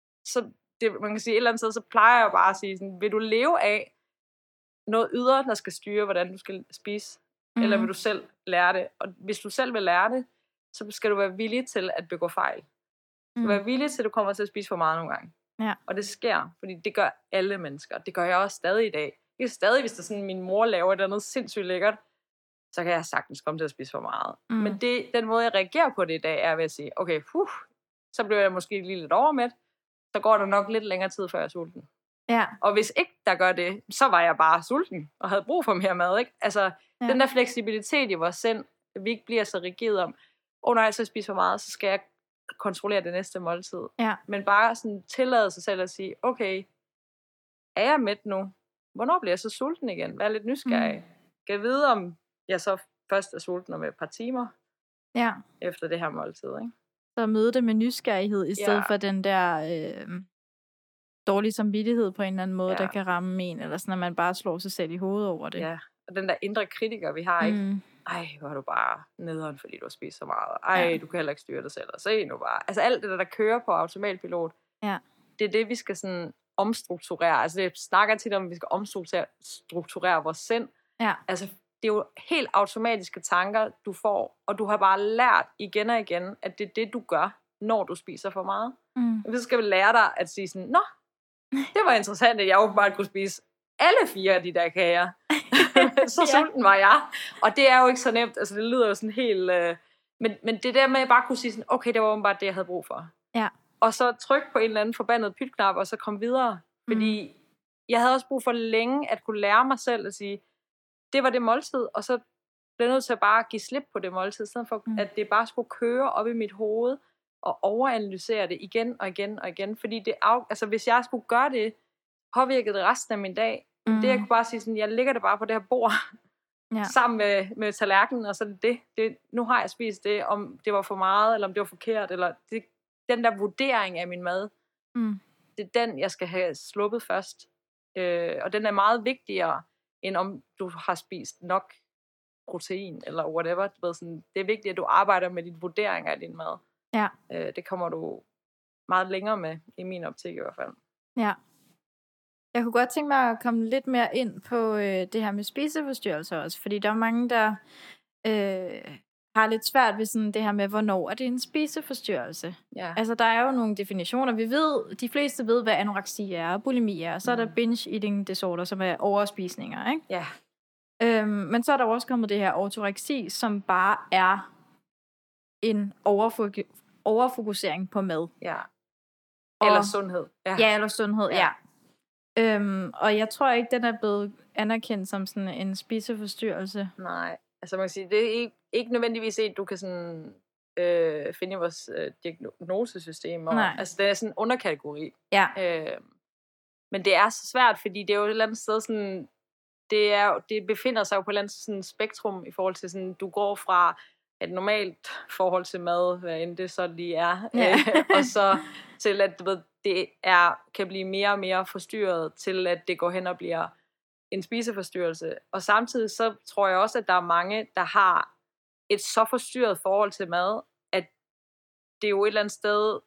så det, man kan sige et eller andet sted, så plejer jeg bare at sige sådan, vil du leve af noget ydre, der skal styre, hvordan du skal spise, mm. eller vil du selv lære det? Og hvis du selv vil lære det, så skal du være villig til at begå fejl. Du skal mm. være villig til, at du kommer til at spise for meget nogle gange. Ja. Og det sker, fordi det gør alle mennesker. Det gør jeg også stadig i dag. Jeg er stadig, hvis der sådan, min mor laver et eller andet sindssygt lækkert, så kan jeg sagtens komme til at spise for meget. Mm. Men det, den måde, jeg reagerer på det i dag, er ved at sige, okay, puh, så bliver jeg måske lige lidt overmæt, så går der nok lidt længere tid, før jeg er sulten. Ja. Og hvis ikke der gør det, så var jeg bare sulten, og havde brug for mere mad, ikke? Altså, ja. den der fleksibilitet i vores sind, at vi ikke bliver så rigide om, åh, oh, når jeg så spiser for meget, så skal jeg kontrollere det næste måltid. Ja. Men bare sådan tillade sig selv at sige, okay, er jeg mæt nu? Hvornår bliver jeg så sulten igen? Vær lidt nysgerrig. Mm. Kan jeg vide, om jeg så først er sulten om et par timer ja. efter det her måltid, ikke? Så møde det med nysgerrighed, i stedet ja. for den der øh, dårlige samvittighed på en eller anden måde, ja. der kan ramme en, eller sådan, at man bare slår sig selv i hovedet over det. Ja, den der indre kritiker, vi har, ikke? Mm. Ej, hvor er du bare nederen, fordi du har spist så meget. Ej, Ja. du kan heller ikke styre dig selv. Og se nu bare. Altså alt det der, der kører på automatpilot, Ja. det er det, vi skal sådan omstrukturere. Altså det snakker tit om, at vi skal omstrukturere strukturere vores sind. Ja. Altså det er jo helt automatiske tanker, du får, og du har bare lært igen og igen, at det er det, du gør, når du spiser for meget. Mm. Og så skal vi lære dig at sige sådan, nå, det var interessant, at jeg åbenbart kunne spise alle fire af de der kager. Så Ja. sulten var jeg. Og det er jo ikke så nemt. Altså det lyder jo sådan helt... Øh... Men, men det der med, at jeg bare kunne sige sådan, okay, det var åbenbart det, jeg havde brug for. Ja. Og så trykke på en eller anden forbandet pytknap, og så komme videre. Fordi mm. jeg havde også brug for længe at kunne lære mig selv at sige, det var det måltid, og så blev jeg nødt til at bare give slip på det måltid, i stedet for mm. at det bare skulle køre op i mit hoved, og overanalysere det igen og igen og igen. Fordi det af, altså, hvis jeg skulle gøre det, påvirkede det resten af min dag. Mm. Det jeg kunne bare sige sådan, jeg ligger det bare på det her bord, ja. sammen med, med tallerkenen, og så det, det, nu har jeg spist det, om det var for meget, eller om det var forkert, eller det, den der vurdering af min mad, mm. det er den, jeg skal have sluppet først. Øh, og den er meget vigtigere, end om du har spist nok protein, eller whatever. Du ved, sådan, det er vigtigt, at du arbejder med dine vurderinger af din mad. Ja. Øh, det kommer du meget længere med, i min optik i hvert fald. Ja. Jeg kunne godt tænke mig at komme lidt mere ind på øh, det her med spiseforstyrrelser også, fordi der er mange, der øh, har lidt svært ved sådan det her med, hvornår er det en spiseforstyrrelse. Ja. Altså, der er jo nogle definitioner. Vi ved, de fleste ved, hvad anoreksi er, og bulimi er, og så mm. er der binge eating disorder, som er overspisninger, ikke? Ja. Øhm, men så er der også kommet det her ortoreksi, som bare er en overfok- overfokusering på mad. Ja. Eller og, sundhed. Ja, ja eller sundhed, ja. ja. Øhm, og jeg tror ikke, den er blevet anerkendt som sådan en spiseforstyrrelse. Nej, altså man kan sige, det er ikke, ikke nødvendigvis et, du kan sådan, øh, finde i vores øh, diagnosesystem. Og, Nej. altså det er sådan en underkategori. Ja. Øh, men det er så svært, fordi det er jo et eller andet sted sådan, det, er, det befinder sig jo på et eller andet sådan spektrum i forhold til sådan, du går fra et normalt forhold til mad, hvad end det så lige er, ja. øh, og så til at du ved, det er, kan blive mere og mere forstyrret, til at det går hen og bliver en spiseforstyrrelse. Og samtidig så tror jeg også, at der er mange, der har et så forstyrret forhold til mad, at det jo et eller andet sted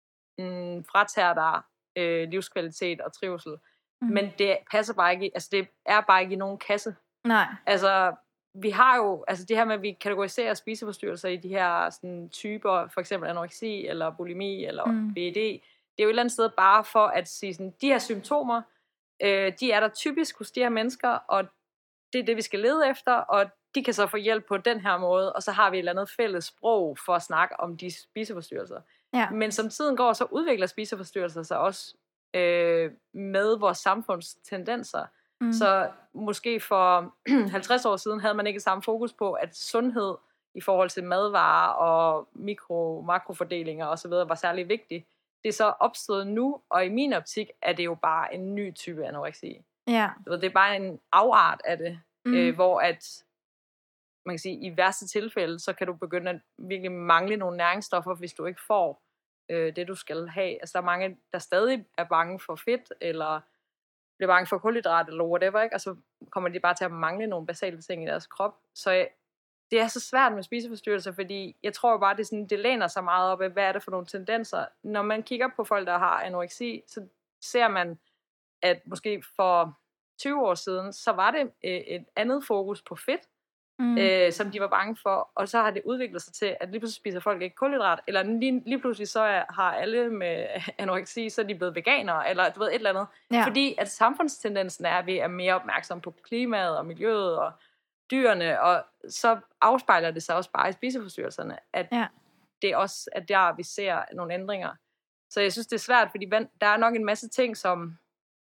mm, fratager dig øh, livskvalitet og trivsel. Mm. Men det passer bare ikke, altså det er bare ikke i nogen kasse. Nej. Altså, vi har jo, altså det her med, at vi kategoriserer spiseforstyrrelser i de her sådan, typer, for eksempel anoreksi, eller bulimi, eller mm. B E D, det er jo et eller andet sted bare for at sige sådan, de her symptomer, øh, de er der typisk hos de her mennesker, og det er det, vi skal lede efter, og de kan så få hjælp på den her måde, og så har vi et eller andet fælles sprog for at snakke om de spiseforstyrrelser. Ja. Men som tiden går, så udvikler spiseforstyrrelser sig også øh, med vores samfunds tendenser. Mm. Så måske for halvtreds år siden havde man ikke samme fokus på, at sundhed i forhold til madvarer og mikro-makrofordelinger osv. var særlig vigtigt. Det er så opstået nu, og i min optik er det jo bare en ny type anoreksi. Ja. Det er bare en afart af det, mm. øh, hvor at man kan sige, i værste tilfælde, så kan du begynde at virkelig mangle nogle næringsstoffer, hvis du ikke får øh, det, du skal have. Altså der er mange, der stadig er bange for fedt, eller bliver bange for kulhydrat, eller whatever, ikke? Og så kommer de bare til at mangle nogle basale ting i deres krop. Så øh, det er så svært med spiseforstyrrelser, fordi jeg tror jo bare, det, sådan, det læner sig meget op af, hvad er det for nogle tendenser. Når man kigger på folk, der har anoreksi, så ser man, at måske for tyve år siden, så var det øh, et andet fokus på fedt, mm. øh, som de var bange for, og så har det udviklet sig til, at lige pludselig spiser folk ikke kulhydrat, eller lige, lige pludselig så er, har alle med anoreksi, så er de blevet veganere, eller du ved, et eller andet. Ja. Fordi at samfundstendensen er, at vi er mere opmærksomme på klimaet og miljøet og dyrene, og så afspejler det sig også bare i spiseforstyrrelserne, at ja. det er også, at der vi ser nogle ændringer. Så jeg synes, det er svært, fordi der er nok en masse ting, som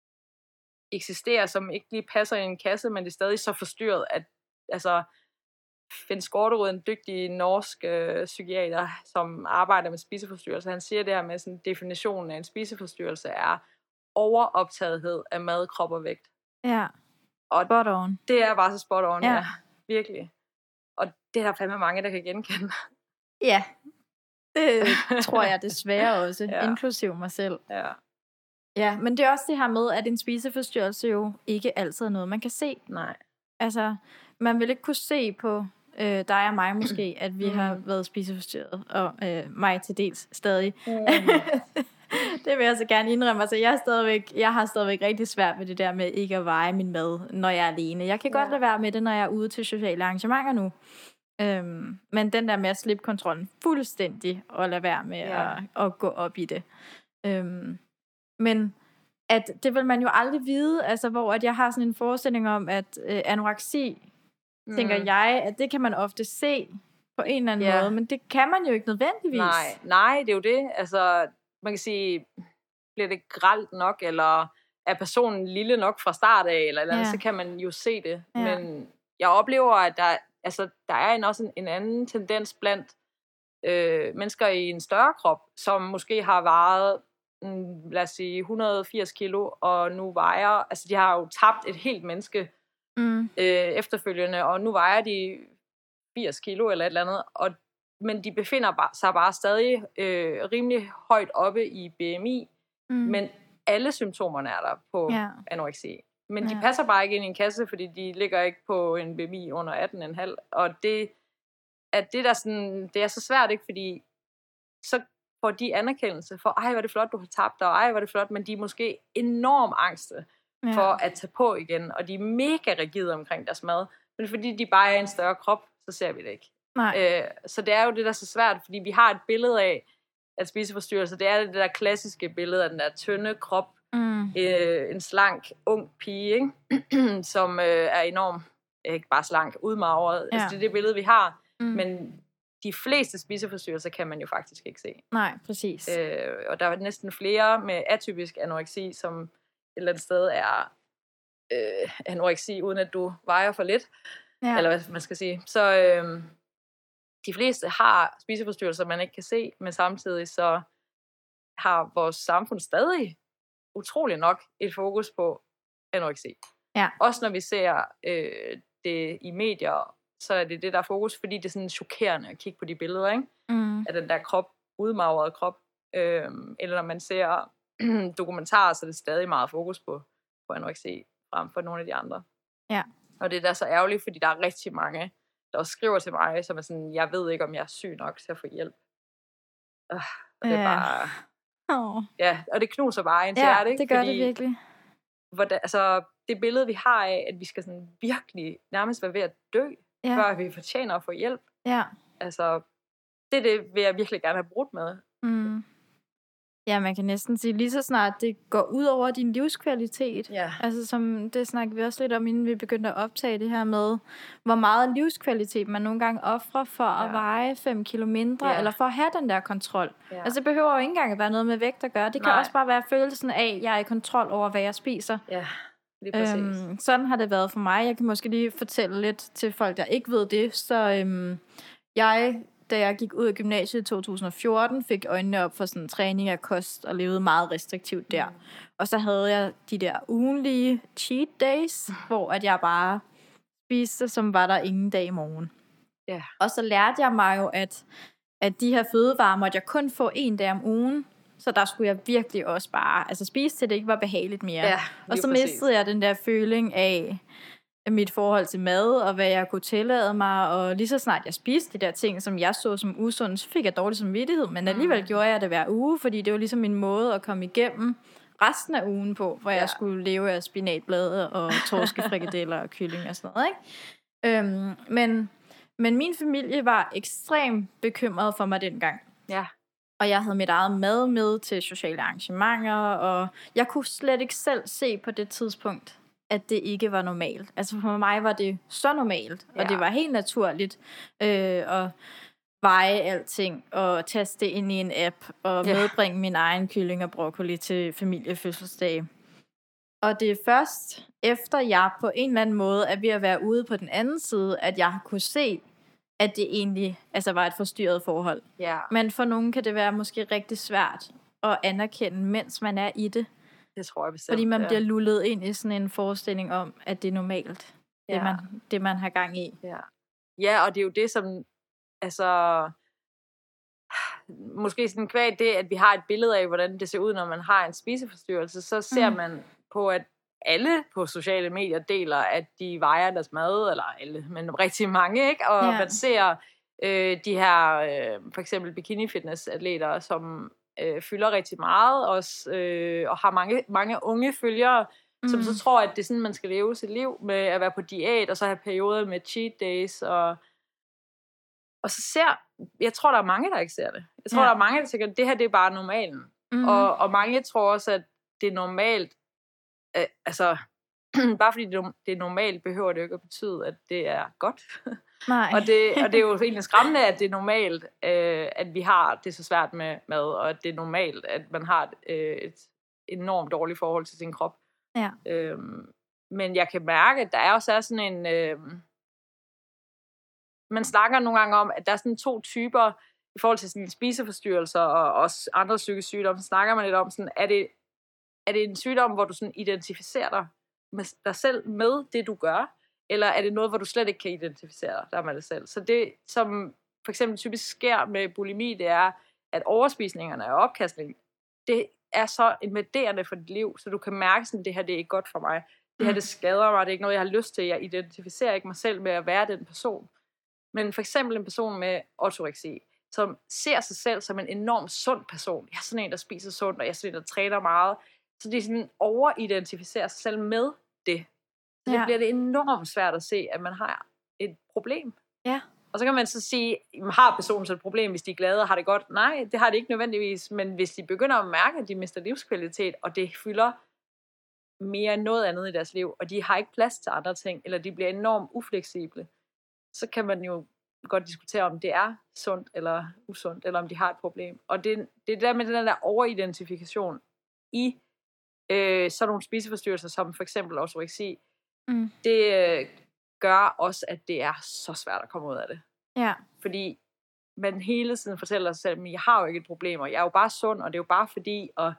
eksisterer, som ikke lige passer i en kasse, men det er stadig så forstyrret, at altså, Finn Skårderud, en dygtig norsk øh, psykiater, som arbejder med spiseforstyrrelser, han siger det her med, sådan definitionen af en spiseforstyrrelse er overoptagethed af mad, krop og vægt. Ja, og spot on. Det er bare så spot on, ja. ja. Virkelig. Og det er der fandme mange, der kan genkende. Ja, det tror jeg desværre også, ja. Inklusiv mig selv. Ja. Ja, men det er også det her med, at en spiseforstyrrelse jo ikke altid er noget, man kan se. Nej. Altså, man vil ikke kunne se på øh, dig og mig måske, at vi mm. har været spiseforstyrret, og øh, mig til dels stadig. Mm. Det vil jeg så gerne indrømme. Altså, jeg, er stadigvæk, jeg har stadigvæk rigtig svært ved det der med ikke at veje min mad, når jeg er alene. Jeg kan ja. godt lade være med det, når jeg er ude til sociale arrangementer nu. Øhm, men den der med at slippe kontrollen fuldstændig, og lade være med ja. at, at gå op i det. Øhm, men at det vil man jo aldrig vide, altså hvor at jeg har sådan en forestilling om, at øh, anoreksi, mm. tænker jeg, at det kan man ofte se på en eller anden yeah. måde, men det kan man jo ikke nødvendigvis. Nej, nej, det er jo det. Altså, man kan sige, bliver det grelt nok, eller er personen lille nok fra start af, eller, eller yeah. så kan man jo se det. Yeah. Men jeg oplever, at der, altså, der er en, også en, en anden tendens blandt øh, mennesker i en større krop, som måske har vejet lad os sige, et hundrede og firs kilo, og nu vejer, altså de har jo tabt et helt menneske mm. øh, efterfølgende, og nu vejer de firs kilo eller et eller andet, og, men de befinder bare, sig bare stadig øh, rimelig højt oppe i B M I, mm. men alle symptomerne er der på yeah. anoreksi. Men de yeah. passer bare ikke ind i en kasse, fordi de ligger ikke på en B M I under atten komma fem, og det, at det, der sådan, det er så svært, ikke, fordi så får de anerkendelse for, ej, hvor er det flot, du har tabt dig, og ej, hvor er det flot, men de er måske enormt angste ja. for at tage på igen, og de er mega rigide omkring deres mad, men fordi de bare er en større krop, så ser vi det ikke. Nej. Øh, så det er jo det, der er så svært, fordi vi har et billede af, at spiseforstyrrelser, det er det der klassiske billede af den der tynde krop, mm. øh, en slank, ung pige, ikke? som øh, er enormt, ikke bare slank, udmagret. Ja. Altså, det er det billede, vi har, mm. men de fleste spiseforstyrrelser kan man jo faktisk ikke se. Nej, præcis. Øh, og der er næsten flere med atypisk anoreksi, som et eller andet sted er øh, anoreksi, uden at du vejer for lidt. Ja. Eller hvad man skal sige. Så øh, de fleste har spiseforstyrrelser, man ikke kan se, men samtidig så har vores samfund stadig utrolig nok et fokus på anoreksi. Ja. Også når vi ser øh, det i medier, så er det det, der er fokus, fordi det er sådan chokerende at kigge på de billeder, ikke? Mm. Af den der krop, udmagrede krop. Øhm, eller når man ser dokumentarer, så er det stadig meget fokus på, på anoreksi frem for nogle af de andre. Ja. Og det er da så ærgerligt, fordi der er rigtig mange, der også skriver til mig, som er sådan, jeg ved ikke, om jeg er syg nok til at få hjælp. Øh, og det er ja. bare... Oh. Ja, og det knuser bare ind til ja, hjerte, ikke? det gør fordi, det virkelig. Hvordan, altså, det billede, vi har af, at vi skal sådan virkelig nærmest være ved at dø, ja. før vi fortjener at få hjælp. Ja. Altså, det er det, vil jeg virkelig gerne have brudt med. Mm. Ja, man kan næsten sige, lige så snart det går ud over din livskvalitet. Ja. Altså, som det snakker vi også lidt om, inden vi begyndte at optage det her med, hvor meget livskvalitet man nogle gange offrer for ja. at veje fem kilo mindre, ja. eller for at have den der kontrol. Ja. Altså, det behøver jo ikke engang at være noget med vægt at gøre. Det kan Nej. også bare være følelsen af, at jeg er i kontrol over, hvad jeg spiser. Ja. Øhm, sådan har det været for mig. Jeg kan måske lige fortælle lidt til folk, der ikke ved det. Så øhm, jeg, da jeg gik ud af gymnasiet i to tusind og fjorten, fik øjnene op for sådan træning af kost og levede meget restriktivt der. Mm. Og så havde jeg de der ugenlige cheat days, mm. hvor at jeg bare spiste, som var der ingen dag i morgen. Yeah. Og så lærte jeg mig jo, at, at de her fødevarer måtte jeg kun få en dag om ugen. Så der skulle jeg virkelig også bare altså spise til det ikke var behageligt mere. Ja, og så mistede præcis. jeg den der føling af mit forhold til mad, og hvad jeg kunne tillade mig. Og lige så snart jeg spiste de der ting, som jeg så som usunde, så fik jeg dårlig samvittighed. Men alligevel mm. gjorde jeg det hver uge, fordi det var ligesom min måde at komme igennem resten af ugen på, hvor ja. jeg skulle leve af spinatblade og torskefrikadeller og kylling og sådan noget. Ikke? Øhm, men, men min familie var ekstremt bekymret for mig dengang. Ja. Og jeg havde mit eget mad med til sociale arrangementer, og jeg kunne slet ikke selv se på det tidspunkt, at det ikke var normalt. Altså for mig var det så normalt, ja. og det var helt naturligt øh, at veje alting, og taste det ind i en app, og ja. medbringe min egen kylling og broccoli til familiefødselsdag. Og det er først efter jeg på en eller anden måde er ved at være ude på den anden side, at jeg kunne se, at det egentlig altså var et forstyrret forhold. Ja. Men for nogen kan det være måske rigtig svært at anerkende, mens man er i det. Det tror jeg bestemt. Fordi man ja. bliver lullet ind i sådan en forestilling om, at det er normalt, ja. det, man, det man har gang i. Ja. ja, og det er jo det, som altså måske sådan kvad det, at vi har et billede af, hvordan det ser ud, når man har en spiseforstyrrelse, så ser mm. man på, at alle på sociale medier deler, at de vejer deres mad, eller alle, men rigtig mange, ikke? Og ja. Man ser øh, de her, øh, for eksempel bikini-fitness-atleter, som øh, fylder rigtig meget, også, øh, og har mange, mange unge følgere, mm. som så tror, at det er sådan, man skal leve sit liv, med at være på diæt, og så have perioder med cheat days, og Og så ser, jeg tror, der er mange, der ikke ser det. Jeg tror, ja. der er mange, der tænker, at det her, det er bare normalen. Mm-hmm. Og, og mange tror også, at det er normalt, øh, altså, bare fordi det er normalt, behøver det jo ikke at betyde, at det er godt. Nej. og, det, og det er jo egentlig skræmmende, at det er normalt, øh, at vi har det så svært med mad, og at det er normalt, at man har et, øh, et enormt dårligt forhold til sin krop. Ja. Øhm, men jeg kan mærke, at der er også er sådan en... Øh, man snakker nogle gange om, at der er sådan to typer i forhold til sådan spiseforstyrrelser og også andre psykiske sygdomme. Så snakker man lidt om, sådan, er, det, er det en sygdom, hvor du sådan identificerer dig med dig selv med det, du gør, eller er det noget, hvor du slet ikke kan identificere dig med dig selv? Så det, som for eksempel typisk sker med bulimi, det er, at overspisningerne og opkastning, det er så invaderende for dit liv, så du kan mærke sådan, det her, det er ikke godt for mig. Det her, det skader mig, det er ikke noget, jeg har lyst til. Jeg identificerer ikke mig selv med at være den person. Men for eksempel en person med ortoreksi, som ser sig selv som en enormt sund person. Jeg er sådan en, der spiser sundt, og jeg er sådan en, der træner meget. Så de sådan overidentificerer sig selv med det. Så ja. Det bliver det enormt svært at se, at man har et problem. Ja. Og så kan man så sige, har personen så et problem, hvis de er glade og har det godt? Nej, det har de ikke nødvendigvis. Men hvis de begynder at mærke, at de mister livskvalitet, og det fylder mere end noget andet i deres liv, og de har ikke plads til andre ting, eller de bliver enormt ufleksible, så kan man jo godt diskutere, om det er sundt eller usundt, eller om de har et problem. Og det, det er der med den der overidentifikation i øh, sådan nogle spiseforstyrrelser, som for eksempel ortoreksi, mm. det øh, gør også, at det er så svært at komme ud af det. Ja. Fordi man hele tiden fortæller sig selv, at jeg har jo ikke et problem, og jeg er jo bare sund, og det er jo bare fordi, og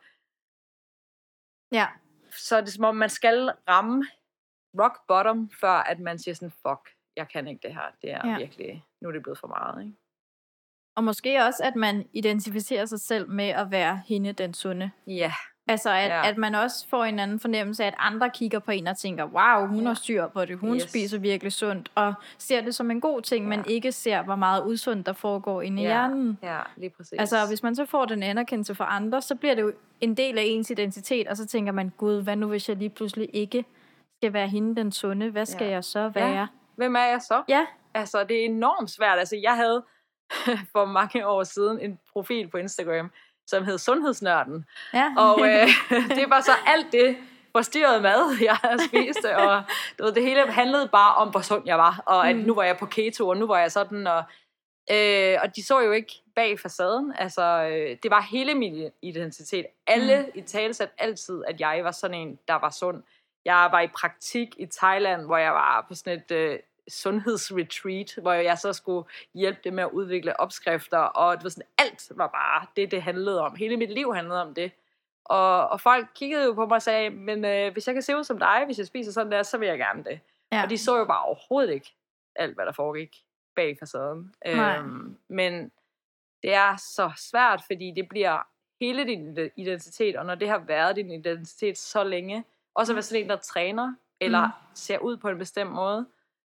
ja. Så er det som om, man skal ramme rock bottom, før at man siger sådan, fuck, jeg kan ikke det her. Det er ja. virkelig, nu er det blevet for meget, ikke? Og måske også, at man identificerer sig selv med at være hende den sunde. Ja. Altså, at, ja. at man også får en anden fornemmelse af, at andre kigger på en og tænker, wow, hun ja. har styr på det, hun yes. spiser virkelig sundt, og ser det som en god ting, ja. men ikke ser, hvor meget usundt der foregår inde i ja. hjernen. Ja, lige præcis. Altså, hvis man så får den anerkendelse fra andre, så bliver det jo en del af ens identitet, og så tænker man, gud, hvad nu hvis jeg lige pludselig ikke skal være hende den sunde? Hvad skal ja. jeg så være? Ja. Hvem er jeg så? Ja. Altså, det er enormt svært. Altså, jeg havde for mange år siden en profil på Instagram, som hed Sundhedsnørden. Ja. Og øh, det var så alt det forstyrrede mad, jeg havde spist. Og du ved, det hele handlede bare om, hvor sund jeg var. Og at mm. nu var jeg på keto, og nu var jeg sådan. Og, øh, og de så jo ikke bag facaden. Altså, øh, det var hele min identitet. Alle mm. i talesat altid, at jeg var sådan en, der var sund. Jeg var i praktik i Thailand, hvor jeg var på sådan et øh, sundhedsretreat, hvor jeg så skulle hjælpe dem med at udvikle opskrifter, og det var sådan, alt var bare det, det handlede om. Hele mit liv handlede om det. Og, og folk kiggede jo på mig og sagde, men øh, hvis jeg kan se ud som dig, hvis jeg spiser sådan der, så vil jeg gerne det. Ja. Og de så jo bare overhovedet ikke alt, hvad der foregik bag facaden. Øhm, men det er så svært, fordi det bliver hele din identitet, og når det har været din identitet så længe, også at være sådan en, der træner, eller mm. ser ud på en bestemt måde,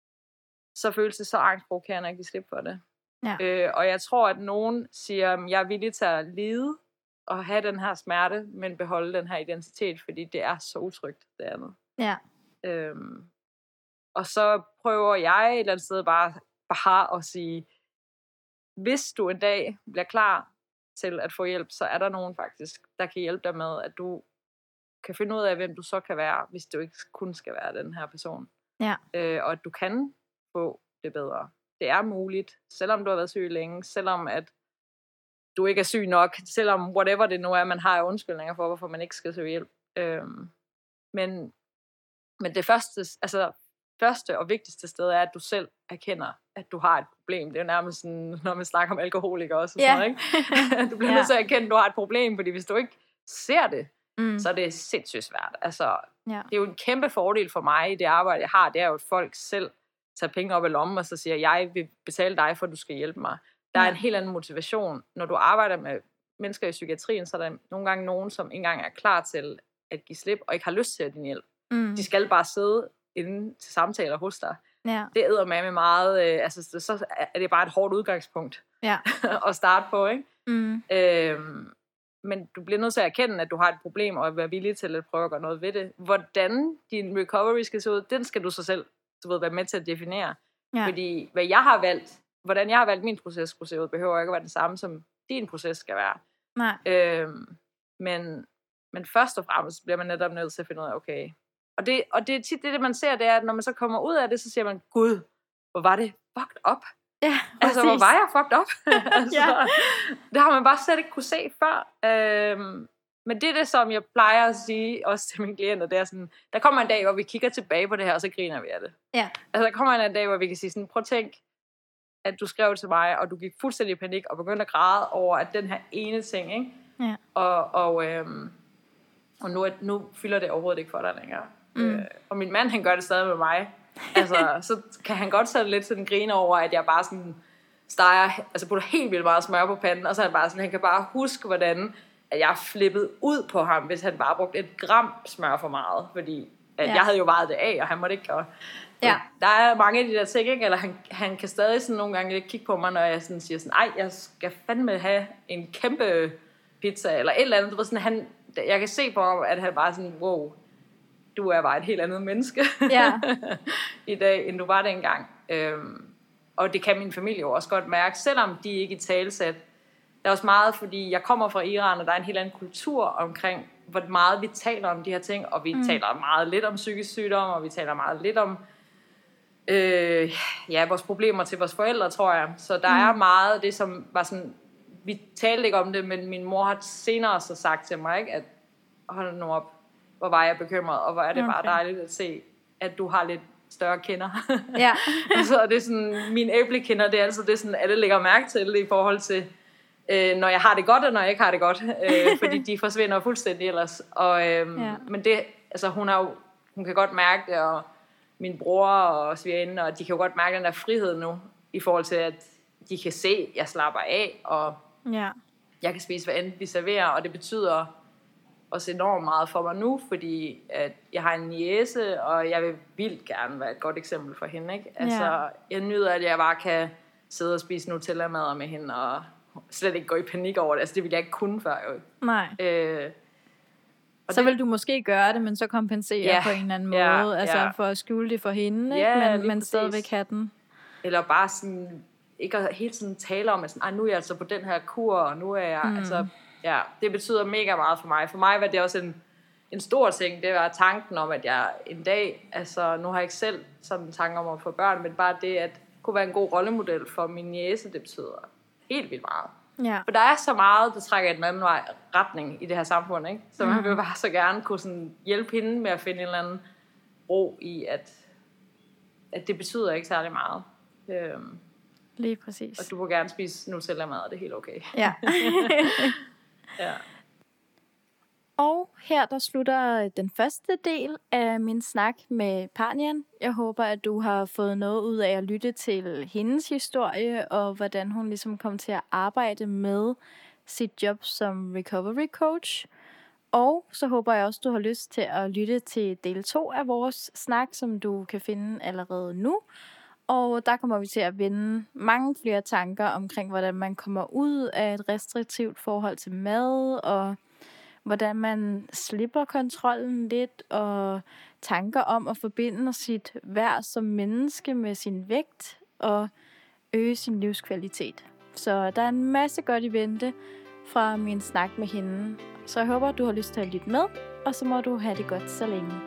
så føles det så angstprovokerende at give slip for det. Ja. Øh, og jeg tror, at nogen siger, at jeg er villig til at lide, og have den her smerte, men beholde den her identitet, fordi det er så utrygt, det andet. Ja. Øhm, og så prøver jeg et eller andet sted bare, bare at sige, hvis du en dag bliver klar til at få hjælp, så er der nogen faktisk, der kan hjælpe dig med, at du kan finde ud af, hvem du så kan være, hvis du ikke kun skal være den her person. Ja. Øh, og at du kan få det bedre. Det er muligt, selvom du har været syg længe, selvom at du ikke er syg nok, selvom whatever det nu er, man har undskyldninger for, hvorfor man ikke skal søge hjælp. Øhm, men, men det første, altså, første og vigtigste sted er, at du selv erkender, at du har et problem. Det er jo nærmest sådan, når man snakker om alkoholikere også. Og yeah. sådan noget, ikke? Du bliver yeah. nødt til at erkende, at du har et problem, fordi hvis du ikke ser det, mm. så er det sindssygt svært. Altså, yeah. det er jo en kæmpe fordel for mig i det arbejde, jeg har. Det er jo, at folk selv tager penge op i lommen, og så siger, jeg vil betale dig, for at du skal hjælpe mig. Der er en helt anden motivation. Når du arbejder med mennesker i psykiatrien, så er der nogle gange nogen, som ikke engang er klar til at give slip, og ikke har lyst til at din hjælp. Mm. De skal bare sidde inde til samtaler hos dig. Ja. Det æder med meget, øh, altså så er det bare et hårdt udgangspunkt ja. at starte på, ikke? Mm. Øhm, men du bliver nødt til at erkende, at du har et problem, og at være villig til at prøve at gøre noget ved det. Hvordan din recovery skal se ud, den skal du så selv, du ved, være med til at definere. Ja. Fordi hvad jeg har valgt, hvordan jeg har valgt min proces skulle se ud, behøver ikke at være den samme, som din proces skal være. Nej. Øhm, men, men først og fremmest bliver man netop nødt til at finde ud af, okay. Og det, og det er tit det, det, man ser, det er, at når man så kommer ud af det, så siger man, gud, hvor var det fucked up. Ja, altså, hvor var jeg fucked up? altså, ja. Det har man bare slet ikke kunne se før. Øhm, men det er det, som jeg plejer at sige, også til mine klienter, det er sådan, der kommer en dag, hvor vi kigger tilbage på det her, og så griner vi af det. Ja. Altså, der kommer en dag, hvor vi kan sige sådan, prøv at tænk, at du skrev til mig, og du gik fuldstændig i panik, og begyndte at græde over, at den her ene ting, ikke? Ja. Og, og, øhm, og nu, nu fylder det overhovedet ikke for dig længere. Mm. Øh, og min mand, han gør det stadig med mig. Altså, så kan han godt sætte lidt sådan grine over, at jeg bare sådan steger, altså putter helt vildt meget smør på panden, og så er han bare sådan, han kan bare huske, hvordan at jeg flippede ud på ham, hvis han bare brugte et gram smør for meget, fordi at ja. jeg havde jo vejet det af, og han måtte ikke. Og, ja. Der er mange af de der ting, ikke? Eller han, han kan stadig sådan nogle gange kigge på mig, når jeg sådan siger sådan, ej, jeg skal fandme have en kæmpe pizza, eller et eller andet. Du ved, sådan, han, jeg kan se på ham, at han bare sådan, wow, du er bare et helt andet menneske ja. i dag, end du var dengang. Øhm, og det kan min familie jo også godt mærke, selvom de ikke i talesæt. Der er også meget, fordi jeg kommer fra Iran, og der er en helt anden kultur omkring, hvor meget vi taler om de her ting, og vi mm. taler meget lidt om psykisk sygdom, og vi taler meget lidt om øh, ja, vores problemer til vores forældre, tror jeg. Så der mm. er meget af det, som var sådan, vi talte ikke om det, men min mor har senere så sagt til mig, ikke, at hold nu op, hvor var jeg bekymret, og hvor er det okay. bare dejligt at se, at du har lidt større kinder. Ja. Så det er sådan, mine æblekinder, det er altid det, sådan, alle lægger mærke til det i forhold til, øh, når jeg har det godt, og når jeg ikke har det godt. Øh, fordi de forsvinder fuldstændig ellers. Og, øh, ja. Men det, altså hun, er jo, hun kan godt mærke det, og min bror og svigerinde, og de kan jo godt mærke den der frihed nu, i forhold til, at de kan se, at jeg slapper af, og ja. jeg kan spise, hvad end vi serverer, og det betyder også enormt meget for mig nu, fordi at jeg har en niece, og jeg vil vildt gerne være et godt eksempel for hende, ikke? Altså, ja. Jeg nyder, at jeg bare kan sidde og spise Nutella-mad med hende, og slet ikke gå i panik over det. Altså, det ville jeg ikke kunne før, jo. Nej. Øh, og så det, vil du måske gøre det, men så kompensere ja, på en eller anden måde, ja, altså ja. for at skjule det for hende, ja, ikke? Men, men stadigvæk have den. Eller bare sådan, ikke at helt sådan tale om, at sådan, nu er jeg altså på den her kur, og nu er jeg, mm. altså, ja, det betyder mega meget for mig. For mig var det også en, en stor ting. Det var tanken om, at jeg en dag, altså nu har jeg ikke selv sådan en tanke om at få børn, men bare det, at kunne være en god rollemodel for min niece, det betyder helt vildt meget. Ja. For der er så meget, der trækker i den anden vej retning i det her samfund, ikke? Så man mm. vil bare så gerne kunne sådan hjælpe hende med at finde en eller anden ro i, at, at det betyder ikke særlig meget. Øhm, Lige præcis. Og du må gerne spise Nutella-mad, og det er helt okay. Ja. Ja. Og her der slutter den første del af min snak med Panian. Jeg håber, at du har fået noget ud af at lytte til hendes historie, og hvordan hun ligesom kom til at arbejde med sit job som recovery coach. Og så håber jeg også, du har lyst til at lytte til del to af vores snak, som du kan finde allerede nu. Og der kommer vi til at vende mange flere tanker omkring, hvordan man kommer ud af et restriktivt forhold til mad, og hvordan man slipper kontrollen lidt, og tanker om at forbinde sit værd som menneske med sin vægt, og øge sin livskvalitet. Så der er en masse godt i vente fra min snak med hende. Så jeg håber, du har lyst til at lytte med, og så må du have det godt så længe.